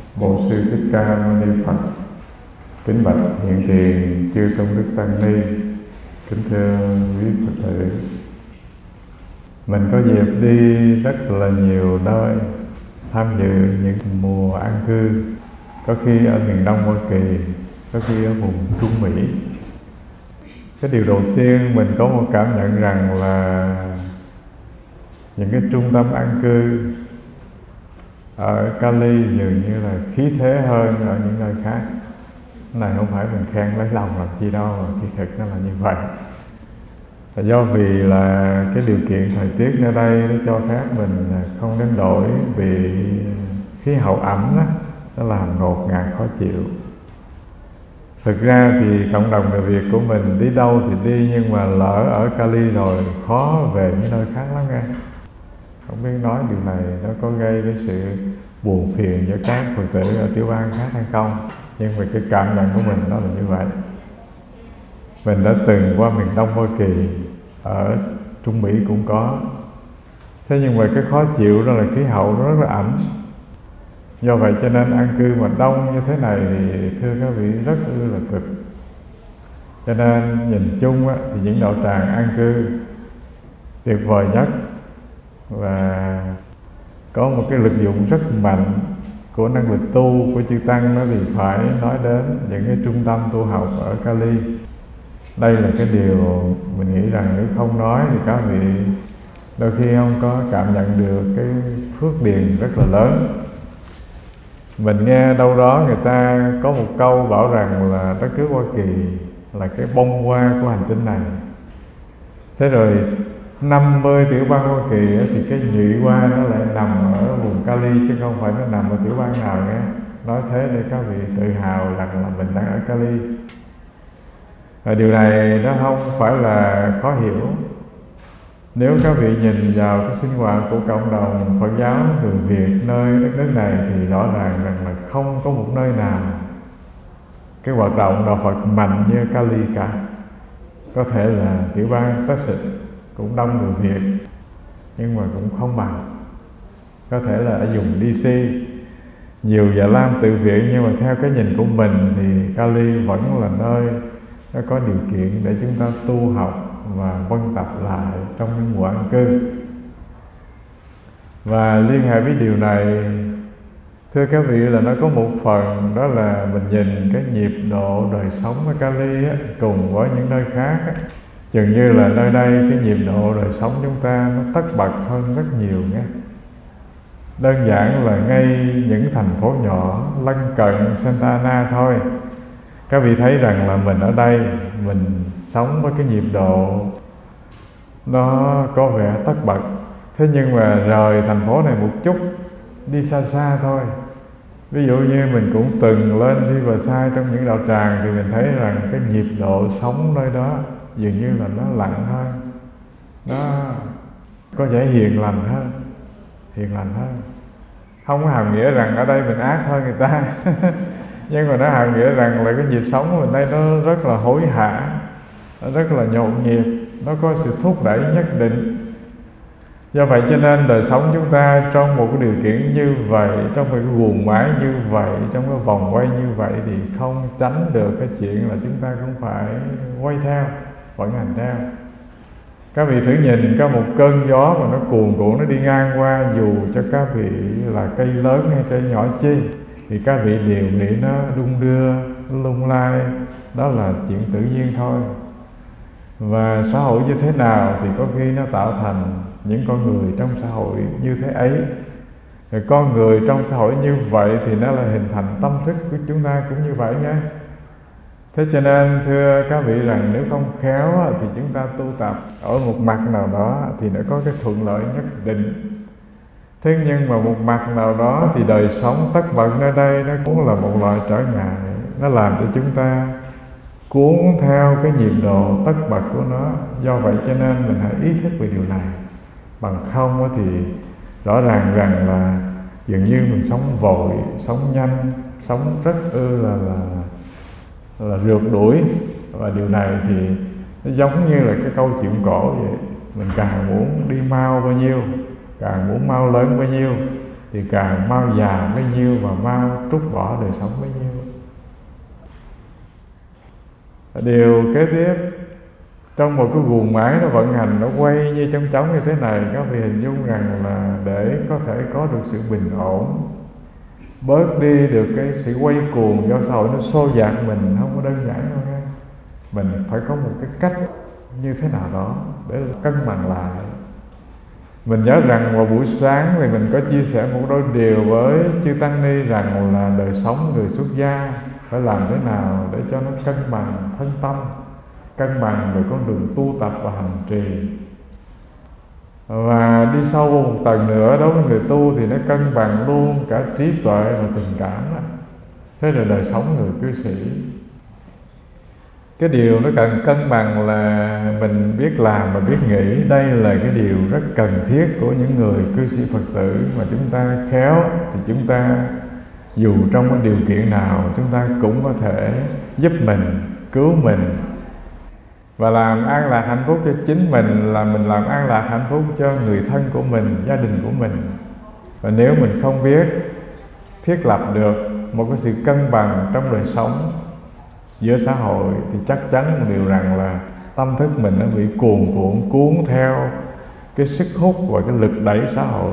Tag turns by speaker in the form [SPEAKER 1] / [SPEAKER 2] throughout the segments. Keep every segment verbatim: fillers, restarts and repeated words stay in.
[SPEAKER 1] Bổn Sư Thích Ca Mâu Ni Phật. Kính bạch hiện tiền chư tôn đức tăng ni. Kính thưa quý Phật tử, mình có dịp đi rất là nhiều nơi, tham dự những mùa an cư, có khi ở miền Đông Hoa Kỳ, có khi ở vùng Trung Mỹ. Cái điều đầu tiên mình có một cảm nhận rằng là những cái trung tâm an cư ở Cali dường như là khí thế hơn ở những nơi khác. Cái này không phải mình khen lấy lòng làm chi đâu, mà khi thực nó là như vậy. Là do vì là cái điều kiện thời tiết nơi đây nó cho phép mình không đánh đổi, vì khí hậu ẩm đó, nó làm ngột ngạt khó chịu. Thực ra thì cộng đồng người Việt của mình đi đâu thì đi, nhưng mà lỡ ở Cali rồi khó về những nơi khác lắm nghe. Không biết nói điều này nó có gây cái sự buồn phiền cho các Phật tử ở tiểu bang khác hay không, nhưng mà cái cảm nhận của mình nó là như vậy. Mình đã từng qua miền Đông Hoa Kỳ, ở Trung Mỹ cũng có. Thế nhưng mà cái khó chịu đó là khí hậu nó rất là ẩm. Do vậy cho nên an cư mà đông như thế này thì thưa các vị rất ư là cực. Cho nên nhìn chung á, thì những đạo tràng an cư tuyệt vời nhất và có một cái lực dụng rất mạnh của năng lực tu của chư Tăng đó, thì phải nói đến những cái trung tâm tu học ở Cali. Đây là cái điều mình nghĩ rằng nếu không nói thì các vị đôi khi không có cảm nhận được cái phước điền rất là lớn. Mình nghe đâu đó người ta có một câu bảo rằng là đất nước Hoa Kỳ là cái bông hoa của hành tinh này. Thế rồi năm mươi tiểu bang Hoa Kỳ thì cái nhụy hoa nó lại nằm ở vùng Cali, chứ không phải nó nằm ở tiểu bang nào nghe. Nói thế để các vị tự hào rằng là mình đang ở Cali. Và điều này nó không phải là khó hiểu. Nếu các vị nhìn vào cái sinh hoạt của cộng đồng Phật giáo người Việt nơi đất nước này thì rõ ràng rằng là không có một nơi nào cái hoạt động đạo Phật mạnh như Cali cả. Có thể là tiểu bang Texas cũng đông người Việt, nhưng mà cũng không bằng. Có thể là ở vùng đê xê nhiều Già Lam tự viện, nhưng mà theo cái nhìn của mình thì Cali vẫn là nơi nó có điều kiện để chúng ta tu học và vân tập lại trong những mùa an cư. Và liên hệ với điều này, thưa các vị, là nó có một phần đó là mình nhìn cái nhịp độ đời sống ở Cali á, cùng với những nơi khác á, chừng như là nơi đây cái nhịp độ đời sống chúng ta nó tất bật hơn rất nhiều nhé. Đơn giản là ngay những thành phố nhỏ lân cận Santa Ana thôi, các vị thấy rằng là mình ở đây, mình sống với cái nhịp độ nó có vẻ tất bật. Thế nhưng mà rời thành phố này một chút, đi xa xa thôi, ví dụ như mình cũng từng lên Riverside trong những đạo tràng, thì mình thấy rằng cái nhịp độ sống nơi đó dường như là nó lặng hơn, nó có vẻ hiền lành hơn, hiền lành hơn. Không có hàm nghĩa rằng ở đây mình ác hơn người ta nhưng mà nó hàm nghĩa rằng là cái nhịp sống của mình đây nó rất là hối hả, nó rất là nhộn nhịp, nó có sự thúc đẩy nhất định. Do vậy cho nên đời sống chúng ta trong một cái điều kiện như vậy, trong một cái guồng máy như vậy, trong cái vòng quay như vậy, thì không tránh được cái chuyện là chúng ta cũng phải quay theo, vận hành theo. Các vị thử nhìn có một cơn gió mà nó cuồn cuộn nó đi ngang qua, dù cho các vị là cây lớn hay cây nhỏ chi, thì các vị đều nghĩ nó đung đưa, nó lung lay, đó là chuyện tự nhiên thôi. Và xã hội như thế nào thì có khi nó tạo thành những con người trong xã hội như thế ấy. Rồi con người trong xã hội như vậy thì nó là hình thành tâm thức của chúng ta cũng như vậy nhé. Thế cho nên thưa các vị rằng nếu không khéo thì chúng ta tu tập ở một mặt nào đó thì nó có cái thuận lợi nhất định. Thế nhưng mà một mặt nào đó thì đời sống tất bật nơi đây nó cũng là một loại trở ngại. Nó làm cho chúng ta cuốn theo cái nhịp độ tất bật của nó. Do vậy cho nên mình hãy ý thức về điều này. Bằng không thì rõ ràng rằng là dường như mình sống vội, sống nhanh, sống rất ư là là là rượt đuổi. Và điều này thì nó giống như là cái câu chuyện cổ vậy. Mình càng muốn đi mau bao nhiêu, càng muốn mau lớn bao nhiêu, thì càng mau già bấy nhiêu và mau trút bỏ đời sống bấy nhiêu. Điều kế tiếp, trong một cái guồng máy nó vận hành, nó quay như trong trống như thế này, các vị hình dung rằng là để có thể có được sự bình ổn, bớt đi được cái sự quay cuồng do xã hội nó xô dạt mình, không có đơn giản đâu nha. Mình phải có một cái cách như thế nào đó để cân bằng lại. Mình nhớ rằng vào buổi sáng thì mình có chia sẻ một đôi điều với chư Tăng Ni rằng là đời sống người xuất gia phải làm thế nào để cho nó cân bằng thân tâm, cân bằng về con đường tu tập và hành trì. Và đi sâu vào một tầng nữa, đối với người tu thì nó cân bằng luôn cả trí tuệ và tình cảm đó. Thế là đời sống người cư sĩ, cái điều nó cần cân bằng là mình biết làm và biết nghĩ. Đây là cái điều rất cần thiết của những người cư sĩ Phật tử, mà chúng ta khéo thì chúng ta dù trong cái điều kiện nào chúng ta cũng có thể giúp mình, cứu mình và làm an lạc hạnh phúc cho chính mình, là mình làm an lạc hạnh phúc cho người thân của mình, gia đình của mình. Và nếu mình không biết thiết lập được một cái sự cân bằng trong đời sống giữa xã hội thì chắc chắn một điều rằng là tâm thức mình nó bị cuồn cuộn cuốn theo cái sức hút và cái lực đẩy xã hội.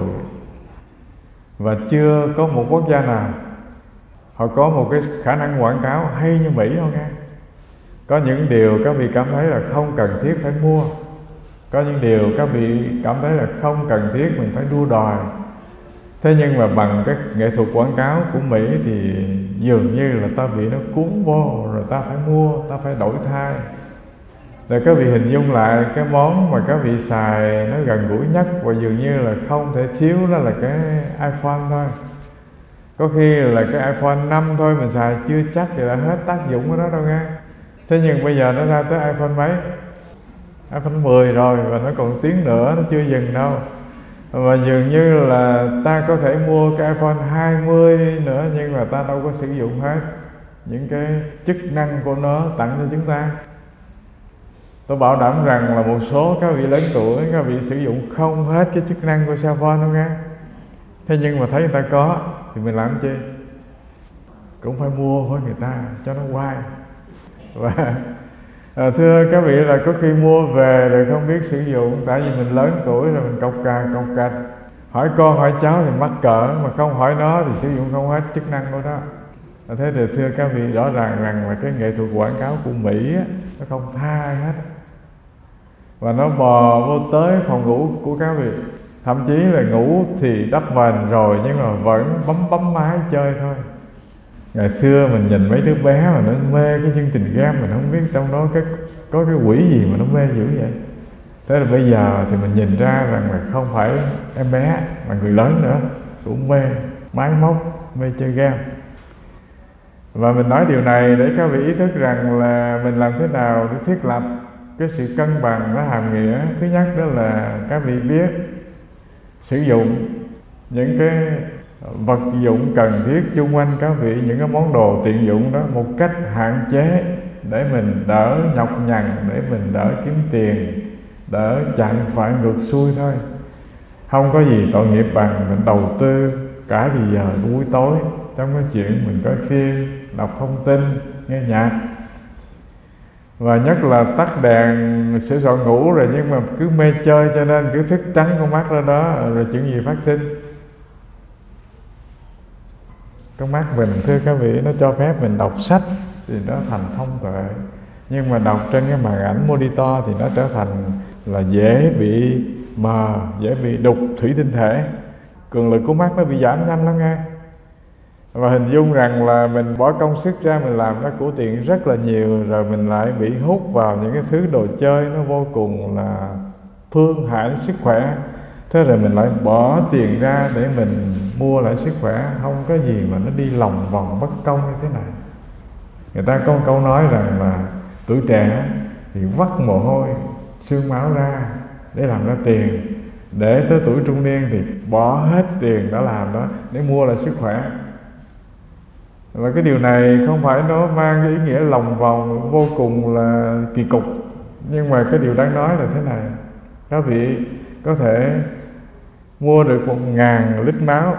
[SPEAKER 1] Và chưa có một quốc gia nào họ có một cái khả năng quảng cáo hay như Mỹ đâu nha. Có những điều các vị cảm thấy là không cần thiết phải mua, có những điều các vị cảm thấy là không cần thiết mình phải đua đòi. Thế nhưng mà bằng cái nghệ thuật quảng cáo của Mỹ thì dường như là ta bị nó cuốn vô, rồi ta phải mua, ta phải đổi thay. Rồi các vị hình dung lại cái món mà các vị xài nó gần gũi nhất và dường như là không thể thiếu, đó là cái iPhone thôi. Có khi là cái iPhone năm thôi mình xài chưa chắc thì đã hết tác dụng của nó đâu nha. Thế nhưng bây giờ nó ra tới iPhone mấy? iPhone mười rồi, và nó còn tiếng nữa, nó chưa dừng đâu. Và dường như là ta có thể mua cái iPhone hai mươi nữa, nhưng mà ta đâu có sử dụng hết những cái chức năng của nó tặng cho chúng ta. Tôi bảo đảm rằng là một số các vị lớn tuổi, các vị sử dụng không hết cái chức năng của cell phone đâu nha. Thế nhưng mà thấy người ta có thì mình làm chi? Cũng phải mua với người ta cho nó quay. Và à, thưa các vị là có khi mua về rồi không biết sử dụng, tại vì mình lớn tuổi rồi mình cọc cà cọc cạch, hỏi con hỏi cháu thì mắc cỡ, mà không hỏi nó thì sử dụng không hết chức năng của nó. À, thế thì thưa các vị, rõ ràng rằng là cái nghệ thuật quảng cáo của Mỹ á, nó không tha ai hết, và nó bò vô tới phòng ngủ của các vị, thậm chí là ngủ thì đắp mền rồi nhưng mà vẫn bấm bấm máy chơi thôi. Ngày xưa mình nhìn mấy đứa bé mà nó mê cái chương trình game, mình không biết trong đó cái, có cái quỷ gì mà nó mê dữ vậy. Thế là bây giờ thì mình nhìn ra rằng là không phải em bé mà người lớn nữa cũng mê máy móc, mê chơi game. Và mình nói điều này để các vị ý thức rằng là mình làm thế nào để thiết lập cái sự cân bằng nó hàm nghĩa. Thứ nhất đó là các vị biết sử dụng những cái vật dụng cần thiết chung quanh các vị, những cái món đồ tiện dụng đó một cách hạn chế, để mình đỡ nhọc nhằn, để mình đỡ kiếm tiền, đỡ chạy phải ngược xuôi thôi. Không có gì tội nghiệp bằng mình đầu tư cả thì giờ buổi tối trong cái chuyện mình coi phim, đọc thông tin, nghe nhạc. Và nhất là tắt đèn sửa soạn ngủ rồi, nhưng mà cứ mê chơi cho nên cứ thức trắng con mắt ra đó, rồi chuyện gì phát sinh? Con mắt mình thưa các vị, nó cho phép mình đọc sách thì nó thành thông tuệ, nhưng mà đọc trên cái màn ảnh monitor thì nó trở thành là dễ bị mờ, dễ bị đục thủy tinh thể, cường lực của mắt nó bị giảm nhanh lắm nghe. Và hình dung rằng là mình bỏ công sức ra mình làm nó của tiền rất là nhiều, rồi mình lại bị hút vào những cái thứ đồ chơi nó vô cùng là phương hại sức khỏe. Thế rồi mình lại bỏ tiền ra để mình mua lại sức khỏe, không có gì mà nó đi lòng vòng bất công như thế này. Người ta có một câu nói rằng là tuổi trẻ thì vắt mồ hôi xương máu ra để làm ra tiền, để tới tuổi trung niên thì bỏ hết tiền đã làm đó để mua lại sức khỏe. Và cái điều này không phải nó mang cái ý nghĩa lòng vòng vô cùng là kỳ cục, nhưng mà cái điều đáng nói là thế này: các vị có thể mua được một ngàn lít máu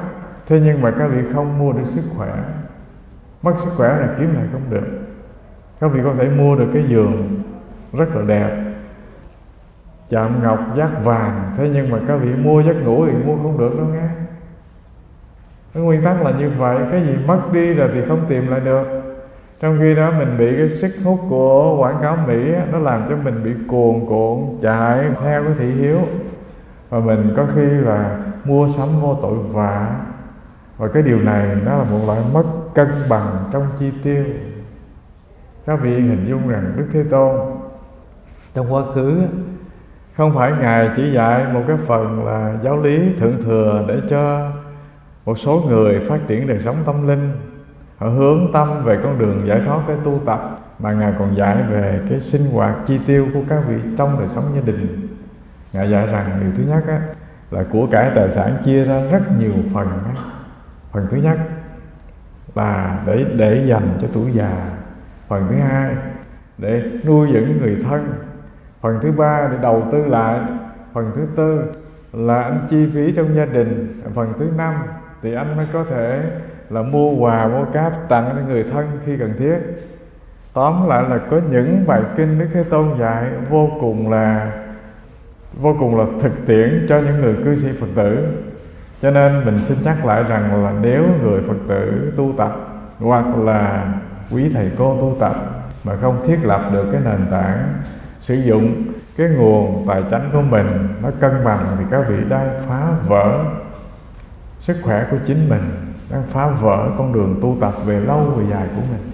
[SPEAKER 1] Thế nhưng mà các vị không mua được sức khỏe. Mất sức khỏe là kiếm lại không được. Các vị có thể mua được cái giường rất là đẹp, chạm ngọc giác vàng, thế nhưng mà các vị mua giấc ngủ thì mua không được đâu nghe. Cái nguyên tắc là như vậy. Cái gì mất đi rồi thì không tìm lại được. Trong khi đó mình bị cái sức hút của quảng cáo Mỹ á, nó làm cho mình bị cuồn cuộn chạy theo cái thị hiếu, và mình có khi là mua sắm vô tội vạ. Và cái điều này nó là một loại mất cân bằng trong chi tiêu. Các vị hình dung rằng Đức Thế Tôn trong quá khứ không phải Ngài chỉ dạy một cái phần là giáo lý thượng thừa để cho một số người phát triển đời sống tâm linh, họ hướng tâm về con đường giải thoát để tu tập, mà Ngài còn dạy về cái sinh hoạt chi tiêu của các vị trong đời sống gia đình. Ngài dạy rằng điều thứ nhất á, là của cải tài sản chia ra rất nhiều phần á. Phần thứ nhất là để để dành cho tuổi già. Phần thứ hai để nuôi dưỡng người thân. Phần thứ ba để đầu tư lại. Phần thứ tư là anh chi phí trong gia đình. Phần thứ năm thì anh mới có thể là mua quà, mua cáp tặng cho người thân khi cần thiết. Tóm lại là có những bài kinh Đức Thế Tôn dạy vô cùng là vô cùng là thực tiễn cho những người cư sĩ Phật tử. Cho nên mình xin nhắc lại rằng là nếu người Phật tử tu tập hoặc là quý thầy cô tu tập mà không thiết lập được cái nền tảng sử dụng cái nguồn tài chánh của mình nó cân bằng, thì các vị đang phá vỡ sức khỏe của chính mình, đang phá vỡ con đường tu tập về lâu về dài của mình.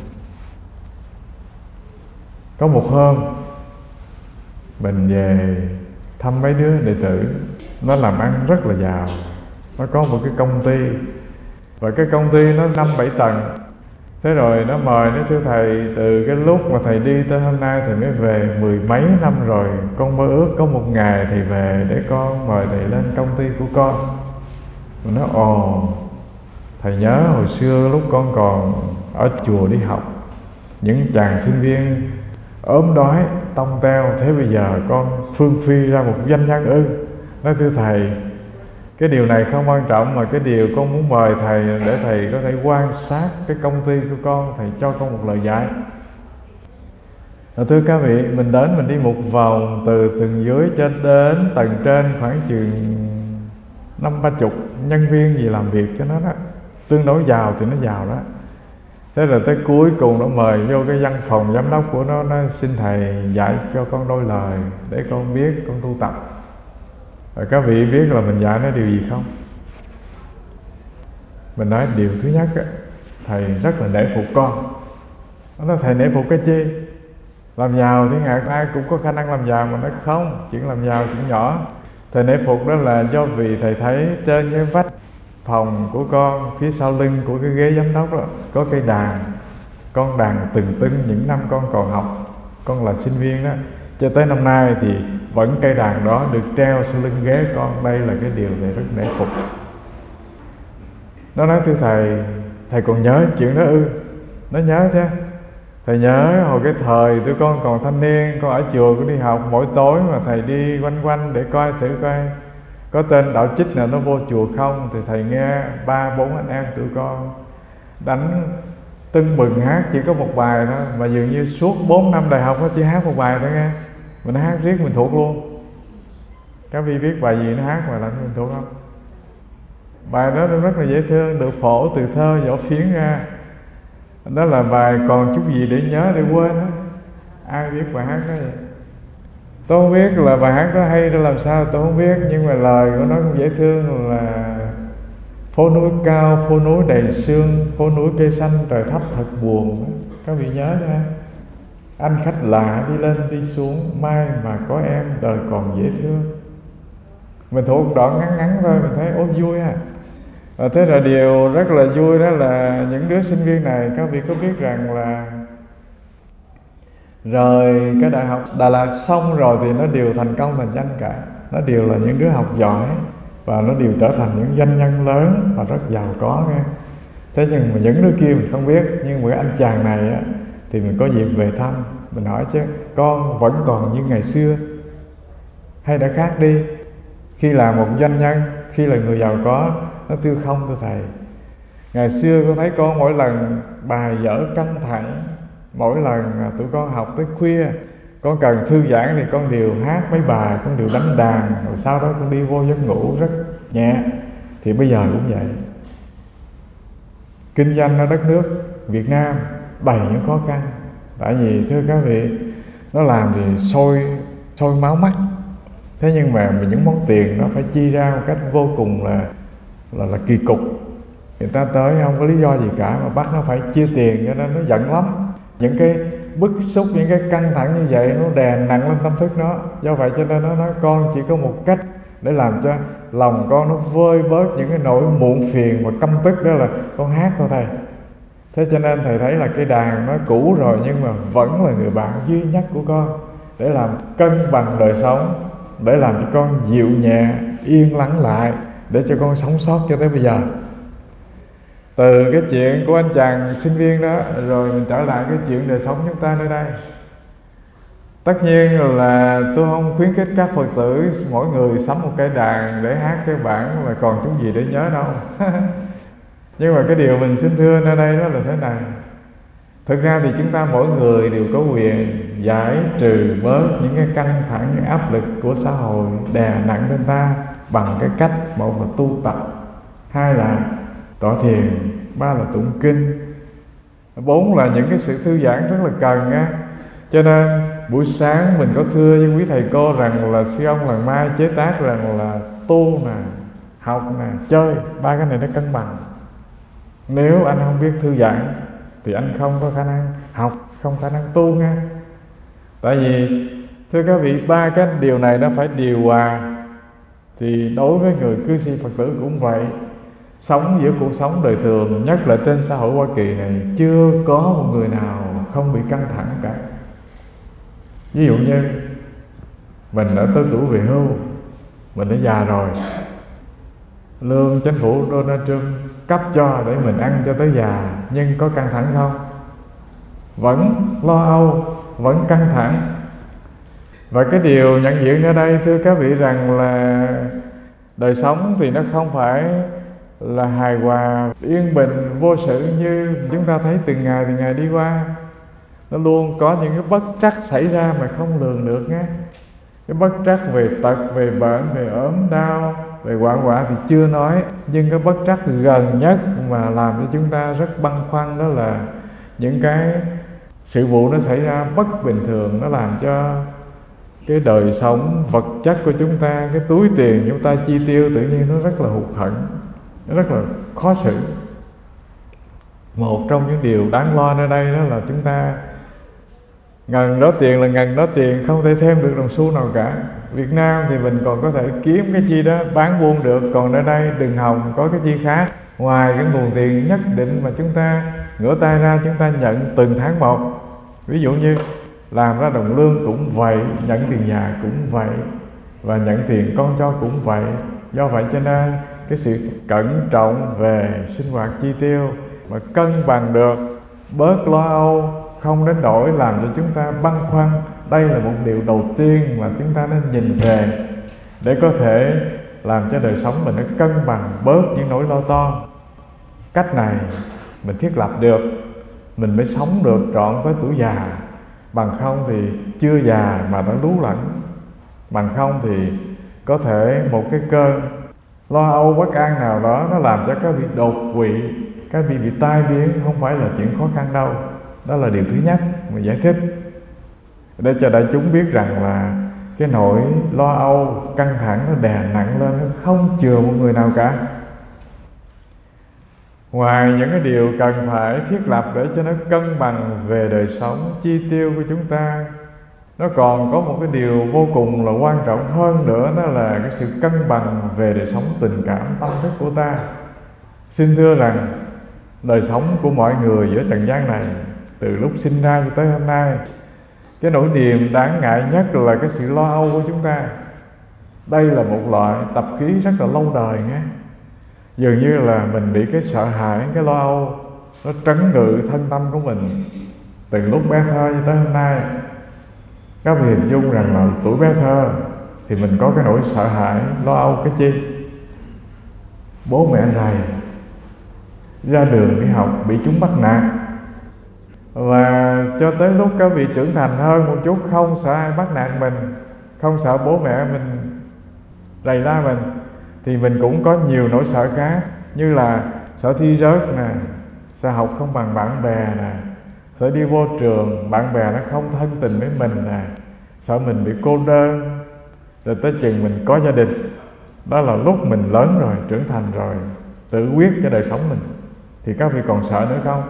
[SPEAKER 1] Có một hôm mình về thăm mấy đứa đệ tử, nó làm ăn rất là giàu, nó có một cái công ty, và cái công ty nó năm bảy tầng. Thế rồi nó mời, nó thưa thầy, từ cái lúc mà thầy đi tới hôm nay thầy mới về mười mấy năm rồi, con mơ ước có một ngày thầy về để con mời thầy lên công ty của con. Mình nói ồ, thầy nhớ hồi xưa lúc con còn ở chùa đi học, những chàng sinh viên ốm đói tông teo, thế bây giờ con phương phi ra một doanh nhân ư? Nói thưa thầy, cái điều này không quan trọng, mà cái điều con muốn mời thầy để thầy có thể quan sát cái công ty của con, thầy cho con một lời dạy. Thưa các vị, mình đến mình đi một vòng từ tầng dưới cho đến tầng trên khoảng chừng năm ba chục nhân viên gì làm việc cho nó đó, tương đối giàu thì nó giàu đó. Thế rồi tới cuối cùng nó mời vô cái văn phòng giám đốc của nó, nó xin thầy dạy cho con đôi lời để con biết con tu tập. Và các vị biết là mình dạy nó điều gì không? Mình nói điều thứ nhất á, thầy rất là nể phục con. Nó nói thầy nể phục cái chi? Làm giàu thì ngạc ai cũng có khả năng làm giàu, mà nói không, chuyện làm giàu chuyện nhỏ. Thầy nể phục đó là do vì thầy thấy trên cái vách phòng của con, phía sau lưng của cái ghế giám đốc đó, có cây đàn. Con đàn từng tưng những năm con còn học, con là sinh viên đó, cho tới năm nay thì vẫn cây đàn đó được treo sau lưng ghế con. Đây là cái điều thầy rất nể phục. Nó nói thưa thầy, thầy còn nhớ chuyện đó ư? Nó nhớ chứ. Thầy nhớ hồi cái thời tụi con còn thanh niên, con ở chùa con đi học, mỗi tối mà thầy đi quanh quanh để coi thử coi có tên đạo trích nào nó vô chùa không, thì thầy nghe ba bốn anh em tụi con đánh tưng bừng hát chỉ có một bài thôi, mà dường như suốt bốn năm đại học nó chỉ hát một bài thôi nghe. Mình hát riết mình thuộc luôn. Các vị biết bài gì nó hát mà làm mình thuộc không? Bài đó nó rất là dễ thương, được phổ từ thơ võ phiến ra. Đó là bài còn chút gì để nhớ để quên đó. Ai biết bài hát đó vậy? Tôi không biết là bài hát đó hay ra làm sao, tôi không biết, nhưng mà lời của nó cũng dễ thương là phố núi cao, phố núi đầy sương, phố núi cây xanh trời thấp thật buồn. Các vị nhớ ra. Anh khách lạ đi lên đi xuống, mai mà có em đời còn dễ thương. Mình thuộc một đoạn ngắn ngắn thôi, mình thấy ôi vui ha. Và thế là điều rất là vui đó là những đứa sinh viên này, các vị có biết rằng là rồi cái đại học Đà Lạt xong rồi thì nó đều thành công thành danh cả. Nó đều là những đứa học giỏi và nó đều trở thành những doanh nhân lớn và rất giàu có nghe. Thế nhưng mà những đứa kia mình không biết. Nhưng mà cái anh chàng này á, thì mình có dịp về thăm, mình hỏi chứ con vẫn còn như ngày xưa hay đã khác đi? Khi là một doanh nhân, khi là người giàu có, nó thưa không thưa thầy, Ngày xưa con thấy con mỗi lần bài vở căng thẳng, mỗi lần tụi con học tới khuya, con cần thư giãn thì con đều hát mấy bài, con đều đánh đàn, rồi sau đó con đi vô giấc ngủ rất nhẹ. Thì bây giờ cũng vậy. Kinh doanh ở đất nước Việt Nam đầy những khó khăn. Tại vì thưa các vị, nó làm thì sôi sôi máu mắt. Thế nhưng mà những món tiền nó phải chi ra một cách vô cùng là là, là kỳ cục. Người ta tới không có lý do gì cả mà bắt nó phải chia tiền, cho nên nó giận lắm. Những cái bức xúc, những cái căng thẳng như vậy nó đè nặng lên tâm thức nó. Do vậy cho nên nó nói con chỉ có một cách để làm cho lòng con nó vơi bớt những cái nỗi muộn phiền và căm tức, đó là con hát thôi thầy. Thế cho nên thầy thấy là cái đàn nó cũ rồi nhưng mà vẫn là người bạn duy nhất của con, để làm cân bằng đời sống, để làm cho con dịu nhẹ, yên lắng lại, để cho con sống sót cho tới bây giờ. Từ cái chuyện của anh chàng sinh viên đó, rồi mình trở lại cái chuyện đời sống chúng ta nơi đây. Tất nhiên là tôi không khuyến khích các Phật tử mỗi người sắm một cái đàn để hát cái bản mà còn chút gì để nhớ đâu. Nhưng mà cái điều mình xin thưa nơi đây đó là thế này. Thực ra thì chúng ta mỗi người đều có quyền giải trừ bớt những cái căng thẳng, những áp lực của xã hội đè nặng lên ta bằng cái cách, một là tu tập, hai là tọa thiền, ba là tụng kinh, bốn là những cái sự thư giãn rất là cần á. Cho nên buổi sáng mình có thưa với quý thầy cô rằng là sư ông Lần Mai chế tác rằng là tu nè, học nè, chơi, ba cái này nó cân bằng. Nếu anh không biết thư giãn thì anh không có khả năng học, không khả năng tu nha. Tại vì thưa các vị, ba cái điều này nó phải điều hòa. Thì đối với người cư sĩ Phật tử cũng vậy. Sống giữa cuộc sống đời thường, nhất là trên xã hội Hoa Kỳ này, chưa có một người nào không bị căng thẳng cả. Ví dụ như mình đã tới tuổi về hưu, mình đã già rồi, lương chính phủ Donald Trump cấp cho để mình ăn cho tới già, nhưng có căng thẳng không? Vẫn lo âu, vẫn căng thẳng. Và cái điều nhận diện ở đây thưa các vị rằng là đời sống thì nó không phải là hài hòa, yên bình, vô sự như chúng ta thấy từng ngày từng ngày đi qua. Nó luôn có những cái bất trắc xảy ra mà không lường được nhé. Cái bất trắc về tật, về bệnh, về ốm đau, về hoạn họa thì chưa nói. Nhưng cái bất trắc gần nhất mà làm cho chúng ta rất băn khoăn đó là những cái sự vụ nó xảy ra bất bình thường. Nó làm cho cái đời sống vật chất của chúng ta, cái túi tiền chúng ta chi tiêu tự nhiên nó rất là hụt hẫng, nó rất là khó xử. Một trong những điều đáng lo ở đây đó là chúng ta ngần đó tiền là ngần đó tiền, không thể thêm được đồng xu nào cả. Việt Nam thì mình còn có thể kiếm cái chi đó bán buôn được, còn ở đây đừng hòng có cái chi khác ngoài cái nguồn tiền nhất định mà chúng ta ngửa tay ra chúng ta nhận từng tháng một. Ví dụ như làm ra đồng lương cũng vậy, nhận tiền nhà cũng vậy, và nhận tiền con cho cũng vậy. Do vậy cho nên cái sự cẩn trọng về sinh hoạt chi tiêu mà cân bằng được, bớt lo âu, không đến nỗi làm cho chúng ta băn khoăn. Đây là một điều đầu tiên mà chúng ta nên nhìn về để có thể làm cho đời sống mình nó cân bằng, bớt những nỗi lo toan. Cách này mình thiết lập được, mình mới sống được trọn tới tuổi già. Bằng không thì chưa già mà đã lú lẫn. Bằng không thì có thể một cái cơn lo âu bất an nào đó nó làm cho các vị đột quỵ, các vị bị tai biến, không phải là chuyện khó khăn đâu. Đó là điều thứ nhất mình giải thích, để cho đại chúng biết rằng là cái nỗi lo âu, căng thẳng nó đè nặng lên, nó không chừa một người nào cả. Ngoài những cái điều cần phải thiết lập để cho nó cân bằng về đời sống chi tiêu của chúng ta, nó còn có một cái điều vô cùng là quan trọng hơn nữa, đó là cái sự cân bằng về đời sống tình cảm tâm thức của ta. Xin thưa rằng đời sống của mọi người giữa trần gian này, từ lúc sinh ra cho tới hôm nay, cái nỗi niềm đáng ngại nhất là cái sự lo âu của chúng ta. Đây là một loại tập khí rất là lâu đời nhé. Dường như là mình bị cái sợ hãi, cái lo âu nó trấn ngự thân tâm của mình từ lúc bé thơ cho tới hôm nay. Các vị hình dung rằng là tuổi bé thơ thì mình có cái nỗi sợ hãi, lo âu cái chi? Bố mẹ rầy, ra đường đi học bị chúng bắt nạt. Và cho tới lúc các vị trưởng thành hơn một chút, không sợ ai bắt nạt mình, không sợ bố mẹ mình đày la mình, thì mình cũng có nhiều nỗi sợ khác, như là sợ thi rớt nè, sợ học không bằng bạn bè nè, sợ đi vô trường bạn bè nó không thân tình với mình nè, sợ mình bị cô đơn. Rồi tới chừng mình có gia đình, đó là lúc mình lớn rồi, trưởng thành rồi, tự quyết cho đời sống mình, thì các vị còn sợ nữa không?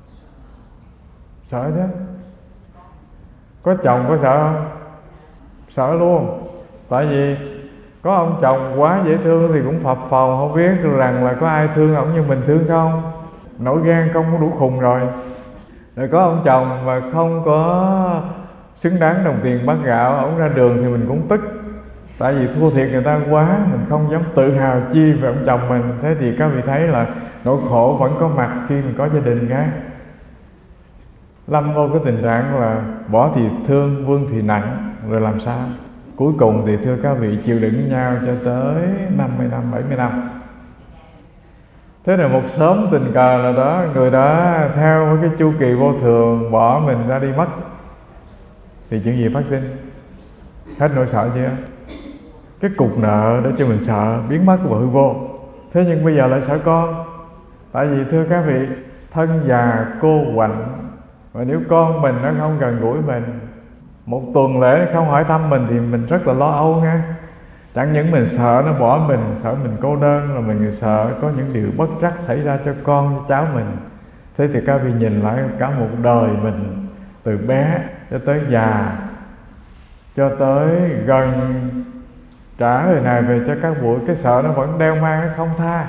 [SPEAKER 1] Sợ chứ. Có chồng có sợ không? Sợ luôn. Tại vì có ông chồng quá dễ thương thì cũng phập phồng, không biết rằng là có ai thương ổng như mình thương không. Nổi ghen không có đủ khùng rồi. Rồi có ông chồng mà không có xứng đáng đồng tiền bát gạo, ổng ra đường thì mình cũng tức. Tại vì thua thiệt người ta quá, mình không dám tự hào chi về ông chồng mình. Thế thì các vị thấy là nỗi khổ vẫn có mặt khi mình có gia đình khác. Lâm vô cái tình trạng là bỏ thì thương, vương thì nặng, rồi làm sao? Cuối cùng thì thưa các vị, chịu đựng với nhau cho tới năm mươi năm, bảy mươi năm. Thế là một sớm tình cờ là đó, người đó theo cái chu kỳ vô thường bỏ mình ra đi mất. Thì chuyện gì phát sinh? Hết nỗi sợ chưa? Cái cục nợ để cho mình sợ biến mất của hư vô. Thế nhưng bây giờ lại sợ con. Tại vì thưa các vị, thân già cô quạnh, và nếu con mình nó không gần gũi mình, một tuần lễ không hỏi thăm mình thì mình rất là lo âu nha. Chẳng những mình sợ nó bỏ mình, sợ mình cô đơn, rồi mình sợ có những điều bất trắc xảy ra cho con, cho cháu mình. Thế thì các vị nhìn lại cả một đời mình, từ bé cho tới già, cho tới gần trả đời này về cho các bụi, cái sợ nó vẫn đeo mang, nó không tha.